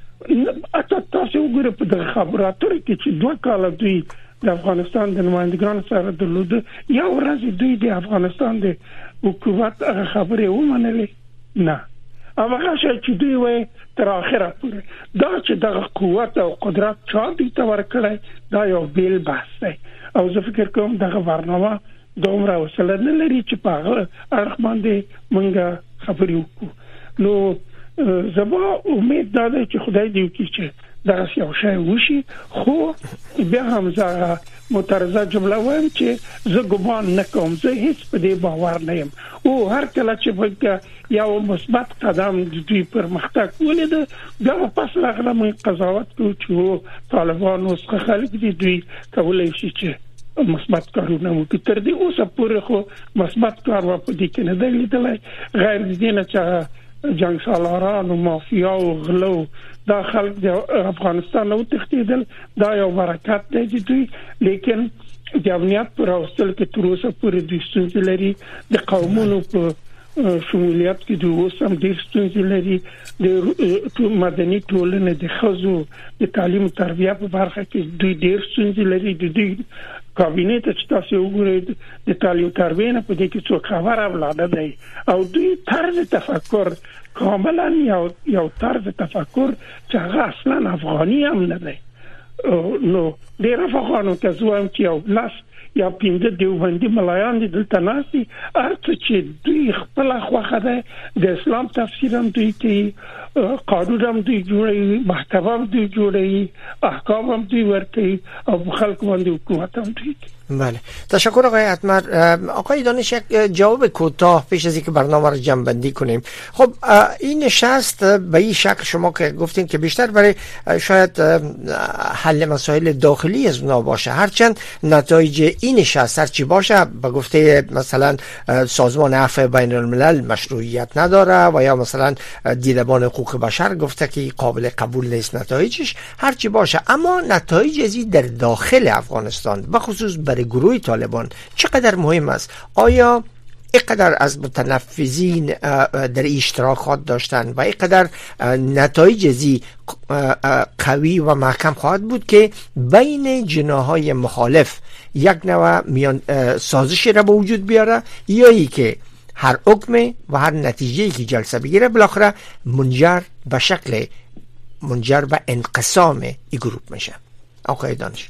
اته تاسو وګورئ په دغه خبراتو کې چې دوه کاله دوی د افغانستان د نمائندګانو سره درلوده یو ورځ دوی د افغانستان د حکومت هغه خبرې ومنلې نه. هغه چې دوی وایي تر اخره پورې دا چې دغه قوت او قدرت چا دوی ته ورکړی دا یو بیل بحث دی او زه فکر کوم دغه برنامه دومره وسله نه لري چې په هغه اړخ باندې موږ خبرې وکړو. نو زما امید دا ده چې خدای دې وکړي چې دا یو شی وشي. خو بیا هم زه مترزه جمله وایم چې زه ګمان نه کوم زه هیڅ په دې باور نه یم او هر کله چې یو مثبت قدم د دوی پرمختګ ولید بیا پس راغله موږ قضاوت کوو چې طالبان اوس خلک دي دوی کولای شي چې مثبت کارونه وکړي. تر دې اوسه پورې خو مثبت کار و په دې کې نه دی لیدلی غیر دې نه چې جنگ سالاران و مافیا و غلو دا خلق د افغانستان نو تختیدل دا یو برکت دی دوی لیکن د امنیت پر اوسل کې تر اوسه پورې د ستونزې لري د قومونو په شمولیت کې د اوسم ډېر ستونزې لري د مدني ټولنې د ښځو د تعلیم او تربیه په برخه کې دوی ډېر ستونزې لري. د دوی کابینه ته چې تاسو وګورئ د تعلیم تربیه نه په دې کې څو خبره ولاده دی او دوی طرز تفکر کاملا یو یو طرز تفکر چې هغه اصلا افغاني هم نه دی. نو ډېر افغانو ته زوام چې یو لاس یا پینځه دیوبندي ملایان دي دلته ناسي ارته چې دوی خپل خوخه ده د اسلام تفسیر هم دوی کوي قانون هم دوی جوړوي محکمه هم دوی جوړوي احکام هم دوی ورکوي او خلک باندې حکومت هم دوی. بله تشکر آقای اتمر. آقای دانش یک جواب کوتاه پیش از اینکه برنامه رو جمع بندی کنیم. خب این نشست به این شکل شما که گفتین که بیشتر برای شاید حل مسائل داخلی از اونا باشه هرچند نتایج این نشست هرچی باشه به گفته مثلا سازمان عفو بین الملل مشروعیت نداره و یا مثلا دیدبان حقوق بشر گفته که قابل قبول نیست نتایجش، هرچی باشه اما نتایج ازی در داخل افغانستان به خصوص برای گروه طالبان چقدر مهم است؟ آیا اینقدر از متنفذین در اشتراکات داشتن و اینقدر نتایج ازی قوی و محکم خواهد بود که بین جناحهای مخالف یک نوع میان سازشی را به وجود بیاره، یا ای که هر حکم و هر نتیجه‌ای که جلسه بگیره بالاخره منجر به شکل منجر به انقسام این گروه میشه؟ آقای دانش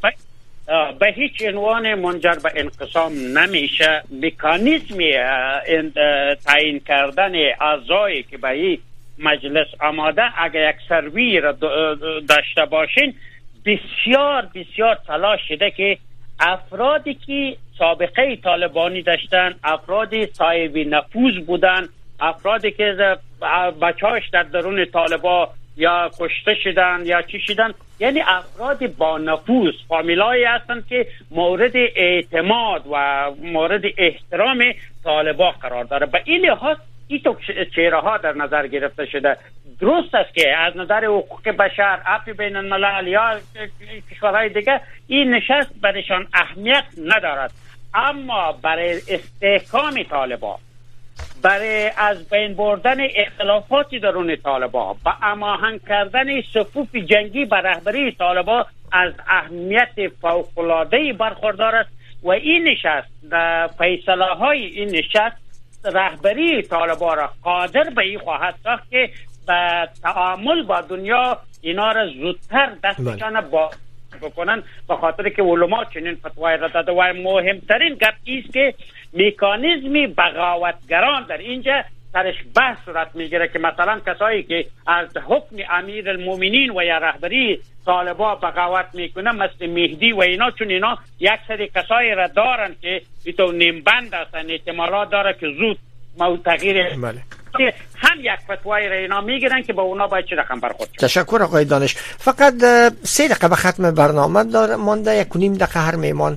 به هیچ عنوان منجر به انقسام نمیشه. مکانیزمی تعیین کردن اعضایی که به این مجلس آماده اگر یک سروی را داشته باشین بسیار بسیار تلاش شده که افرادی که سابقه طالبانی داشتن، افرادی صاحب نفوذ بودن، افرادی که بچه‌هاش در درون طالبان یا کشته شدن یا چی شدن، یعنی افراد با نفوذ، فامیلایی هستند که مورد اعتماد و مورد احترام طالبان قرار داره. به این لحاظ این تو چهره ها در نظر گرفته شده. درست است که از نظر حقوق بشر، عفو بین الملل یا کشورهای دیگه این نشست برایشان اهمیت ندارد، اما برای استحکام طالبان، برای از بین بردن اختلافات درون طالبان و هماهنگ کردن صفوف جنگی بر رهبری طالبان از اهمیت فوق‌العاده‌ای برخوردار است و این نشست فیصله های این نشست رهبری طالبان را قادر به این خواهد ساخت که به تعامل با دنیا اینا را زودتر دستشان با بکنن، به خاطر که علما چنین فتوای را داده و مهمترین گپ است که مکانیزمی بغاوتگران در اینجا سرش بحث صورت میگیره که مثلا کسایی که از حکم امیر المومنین و یا رهبری طالبان بغاوت میکنه مثل مهدی و اینا، چون اینا یک سری کسایی را دارن که ایتو نیمبند هستن، احتمالات داره که زود موت تغییر هم یک فتوای را اینا میگیرن که با اونا باید چه رقم برخورد شد. تشکر آقای دانش. فقط سه دقیقه به ختم برنامه داره مانده، یک و نیم دقیقه هر میمان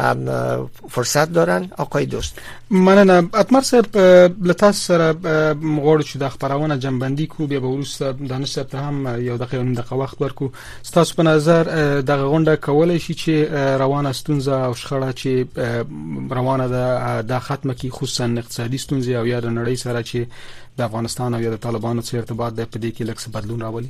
فرصت دارن. آقای دوست مننه. اتمر صاحب لتاس سره مغوړ چې د خبرونه جنبندي کو بیا به ورسته دانش صاحب ته هم یو دقیقه نیم دقیقه وخت ورکو. ستاسو په نظر دغه غونډه کولای شي چې روانه ستونزه او شخړه چې روانه ده د ختمه کی خصوصا اقتصادي ستونزې او یا د نړۍ سره چې د افغانستان او یا د طالبانو سره ارتباط د پدې کې لکه بدلون راولي؟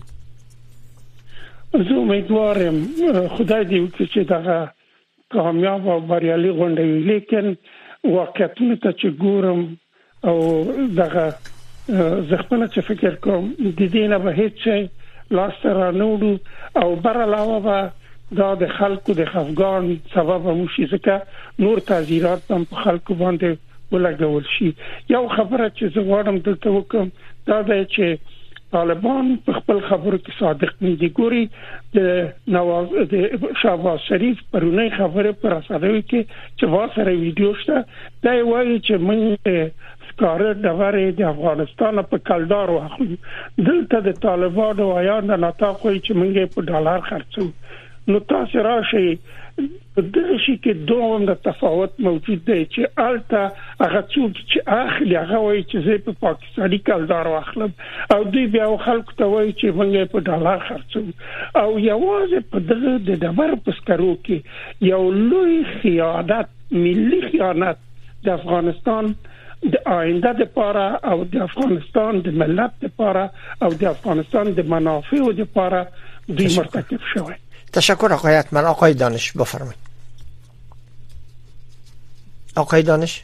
زه امیدوارم خدای دې وکړي چې دغه کامیاب او بریالي غونډه وي، لیکن واقعیتونه ته چې ګورم او دغه زه خپله چې فکر کوم د دې نه به هیڅ شی لاسته رانه او بر علاوه به دا د خلکو د خفګان سبب هم شي، ځکه نور تعذیرات هم په خلکو باندې ولګول شي. یو خبره چې زه غواړم دلته وکم دا ده چې طالبان په خپل خبرو کې صادق نه دي. ګوري د نواز د شهباز شریف پرونی خبره پر اساس کې چې واسره ویډیو شته دا وایي چې موږ سکاره دغه د افغانستان په کلدار واخلو، دلته د طالبانو وایان د ناتاق وایي چې موږ په ډالر خرڅو. نو تاسو راشي دغه شي کې دوه د تفاوت موجود دی چې الته هغه څوک چې اخلي هغه وایي چې زه په پاکستاني کلدار واخلم او دوی بیا خلکو ته وایي چې موږ په ډالر خرڅو. او یوازې په دغه د ډبر په سکرو کې یو لوی خیانت، ملي خیانت د افغانستان د آینده لپاره او د افغانستان د ملت لپاره او د افغانستان د منافعو لپاره دوی مرتکب شوی. تشکر آقای اتمر. آقای دانش بفرمایید. آقای دانش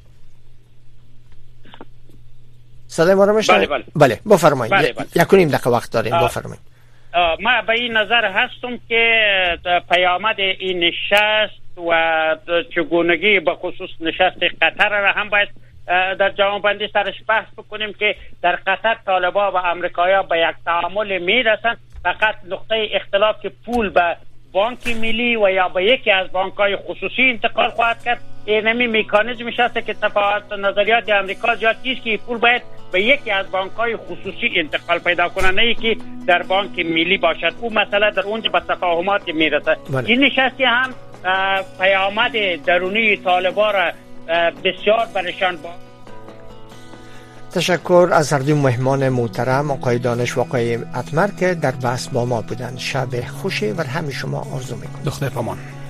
صدای ما رو میشنوید؟ بله بله. بله بفرمایید. بله بله. یک و نیم دقیقه وقت داریم. بفرمایید. ما به این نظر هستم که پیامد این نشست و چگونگی به خصوص نشست قطر را هم باید در جوانبندی سرش بحث بکنیم که در قطر طالبان و امریکایی‌ها به یک تعامل میرسن. فقط نقطه اختلاف که پول به بانک ملی و یا به یکی از بانک‌های خصوصی انتقال خواهد کرد. اینمی مکانیزمش هست که تفاوت نظریات امریکا زیاد است که پول باید به یکی از بانک‌های خصوصی انتقال پیدا کنه، نه اینکه در بانک ملی باشد. او مسئله در اونجا به تفاهمات میرسه. این نشستی هم پیامد درونی طالبان را بسیار برشان با. تشکر از هر دو مهمان محترم آقای دانش و آقای اتمر که در بحث با ما بودند. شب خوشی و همه شما آرزو میکنم. دختر پامان.